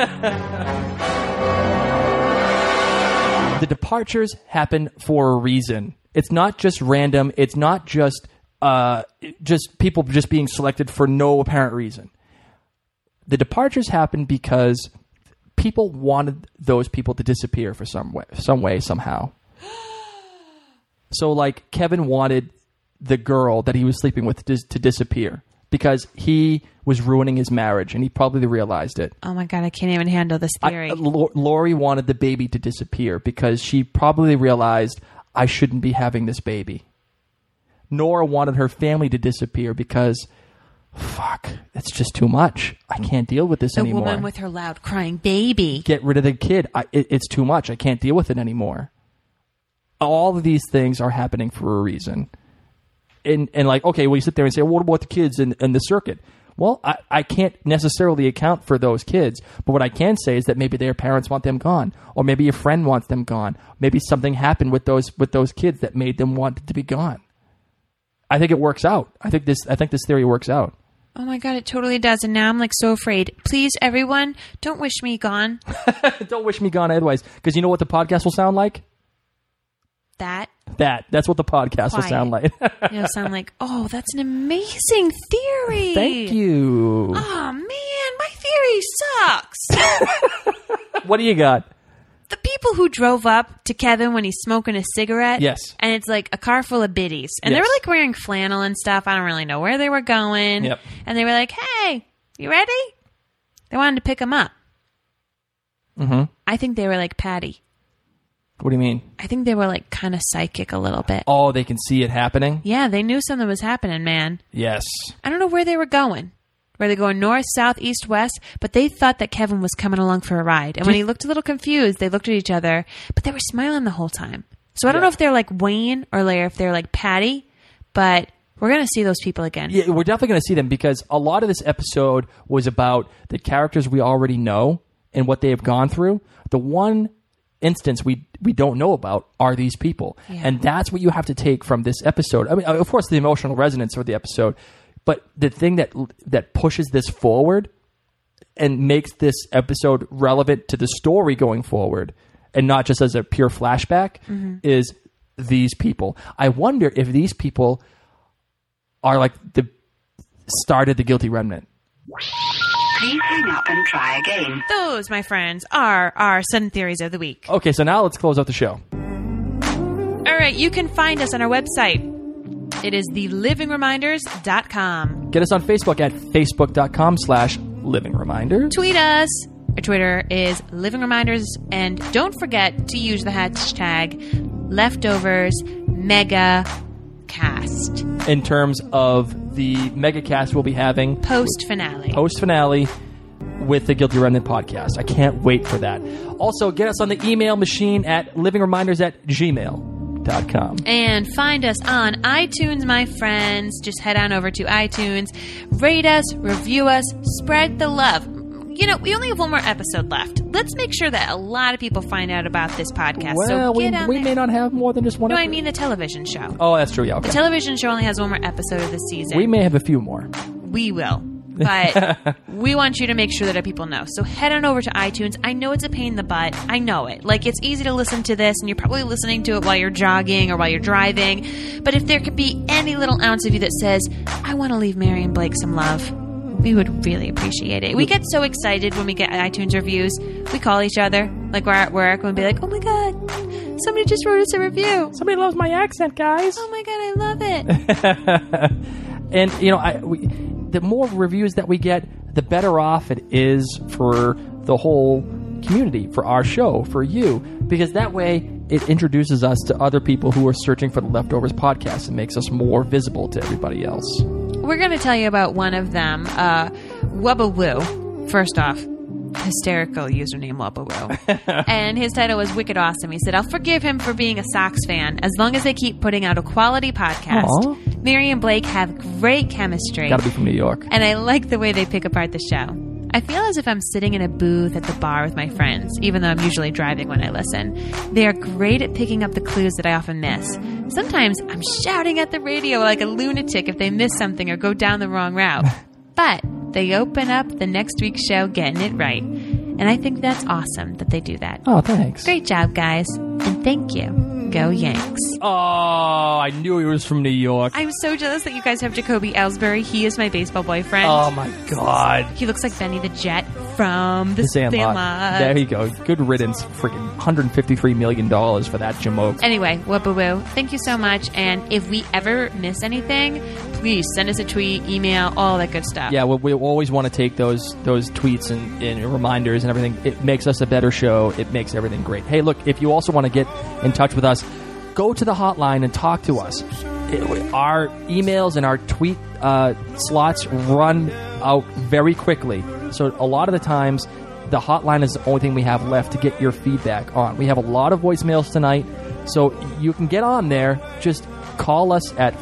The departures happen for a reason. It's not just random. It's not just people just being selected for no apparent reason. The departures happen because people wanted those people to disappear for some way, somehow. So, like, Kevin wanted the girl that he was sleeping with to disappear because he was ruining his marriage, and he probably realized it. Oh, my God, I can't even handle this theory. Laurie wanted the baby to disappear because she probably realized, I shouldn't be having this baby. Nora wanted her family to disappear because... fuck, it's just too much. I can't deal with this anymore. The woman with her loud crying baby. Get rid of the kid. It's too much. I can't deal with it anymore. All of these things are happening for a reason. And like, okay, well, you sit there and say, well, what about the kids in the circuit? Well, I can't necessarily account for those kids. But what I can say is that maybe their parents want them gone. Or maybe a friend wants them gone. Maybe something happened with those kids that made them want to be gone. I think it works out. I think this theory works out. Oh my God, it totally does. And now I'm like so afraid. Please, everyone, don't wish me gone. Don't wish me gone otherwise. Because you know what the podcast will sound like? That's what the podcast will sound like. It'll sound like, oh, that's an amazing theory. Thank you. Oh, man, my theory sucks. What do you got? The people who drove up to Kevin when he's smoking a cigarette. Yes. And it's like a car full of biddies. And they were like wearing flannel and stuff. I don't really know where they were going. Yep. And they were like, hey, you ready? They wanted to pick him up. Mm-hmm. I think they were like Patty. What do you mean? I think they were like kind of psychic a little bit. Oh, they can see it happening? Yeah, they knew something was happening, man. Yes. I don't know where they were going. Were they going north, south, east, west? But they thought that Kevin was coming along for a ride. And when he looked a little confused, they looked at each other, but they were smiling the whole time. So I don't know if they're like Wayne or if they're like Patty, but we're going to see those people again. Yeah, we're definitely going to see them because a lot of this episode was about the characters we already know and what they have gone through. The one instance we don't know about are these people. Yeah. And that's what you have to take from this episode. I mean, of course, the emotional resonance of the episode, but the thing that pushes this forward and makes this episode relevant to the story going forward and not just as a pure flashback is these people. I wonder if these people are like started the Guilty Remnant. Please hang up and try again. Those, my friends, are our sudden theories of the week. Okay, so now let's close out the show. All right, you can find us on our website. It is thelivingreminders.com. Get us on Facebook at facebook.com/livingreminders. Tweet us Our Twitter is Living Reminders. And don't forget to use the hashtag LeftoversMegaCast. In terms of the megacast we'll be having post-finale with the Guilty Remnant podcast. I can't wait for that. Also, get us on the email machine at livingreminders@gmail.com. And find us on iTunes, my friends. Just head on over to iTunes. Rate us, review us, spread the love. You know, we only have one more episode left. Let's make sure that a lot of people find out about this podcast. Well, so we may not have more than just one No, episode. I mean the television show. Oh, that's true. Yeah, okay. The television show only has one more episode of the season. We may have a few more. We will. But we want you to make sure that people know. So head on over to iTunes. I know it's a pain in the butt. I know it. Like, it's easy to listen to this, and you're probably listening to it while you're jogging or while you're driving. But if there could be any little ounce of you that says, I want to leave Mary and Blake some love, we would really appreciate it. We get so excited when we get iTunes reviews. We call each other, like we're at work, and we'll be like, oh my God, somebody just wrote us a review. Somebody loves my accent, guys. Oh my God, I love it. And, you know, the more reviews that we get, the better off it is for the whole community, for our show, for you. Because that way, it introduces us to other people who are searching for the Leftovers podcast and makes us more visible to everybody else. We're going to tell you about one of them, Wubba Woo. First off, hysterical username Wubba Woo. And his title was Wicked Awesome. He said, I'll forgive him for being a Sox fan as long as they keep putting out a quality podcast. Aww. Mary and Blake have great chemistry. Gotta be from New York. And I like the way they pick apart the show. I feel as if I'm sitting in a booth at the bar with my friends, even though I'm usually driving when I listen. They are great at picking up the clues that I often miss. Sometimes I'm shouting at the radio like a lunatic if they miss something or go down the wrong route. But they open up the next week's show getting it right. And I think that's awesome that they do that. Oh, thanks. Great job, guys. And thank you. Go Yanks. Oh, I knew he was from New York. I'm so jealous that you guys have Jacoby Ellsbury. He is my baseball boyfriend. Oh, my God. He looks like Benny the Jet from The Sandlot. There you go. Good riddance. Freaking $153 million for that jamoke. Anyway, whoop-a-woo. Thank you so much. And if we ever miss anything, please send us a tweet, email, all that good stuff. Yeah, we always want to take those tweets and reminders and everything. It makes us a better show. It makes everything great. Hey, look, if you also want to get in touch with us, go to the hotline and talk to us. Our emails and our tweet slots run out very quickly. So a lot of the times, the hotline is the only thing we have left to get your feedback on. We have a lot of voicemails tonight, so you can get on there. Just call us at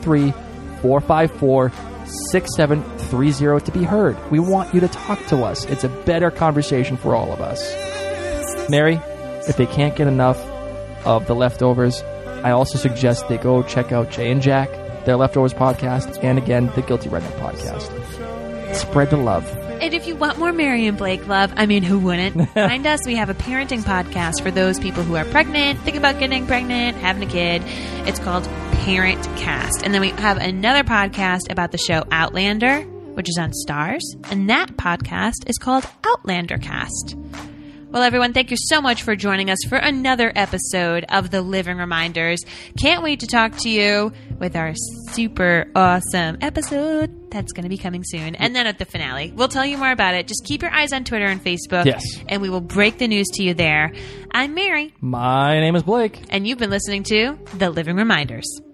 503-454-6730 to be heard. We want you to talk to us. It's a better conversation for all of us. Mary, if they can't get enough of the Leftovers, I also suggest they go check out Jay and Jack, their Leftovers podcast, and again, the Guilty Remnant podcast. Spread the love. And if you want more Mary and Blake love, I mean, who wouldn't? Find us. We have a parenting podcast for those people who are pregnant, think about getting pregnant, having a kid. It's called Parent Cast. And then we have another podcast about the show Outlander, which is on Stars. And that podcast is called Outlander Cast. Well, everyone, thank you so much for joining us for another episode of The Living Reminders. Can't wait to talk to you with our super awesome episode that's going to be coming soon. And then at the finale, we'll tell you more about it. Just keep your eyes on Twitter and Facebook. Yes. And we will break the news to you there. I'm Mary. My name is Blake. And you've been listening to The Living Reminders.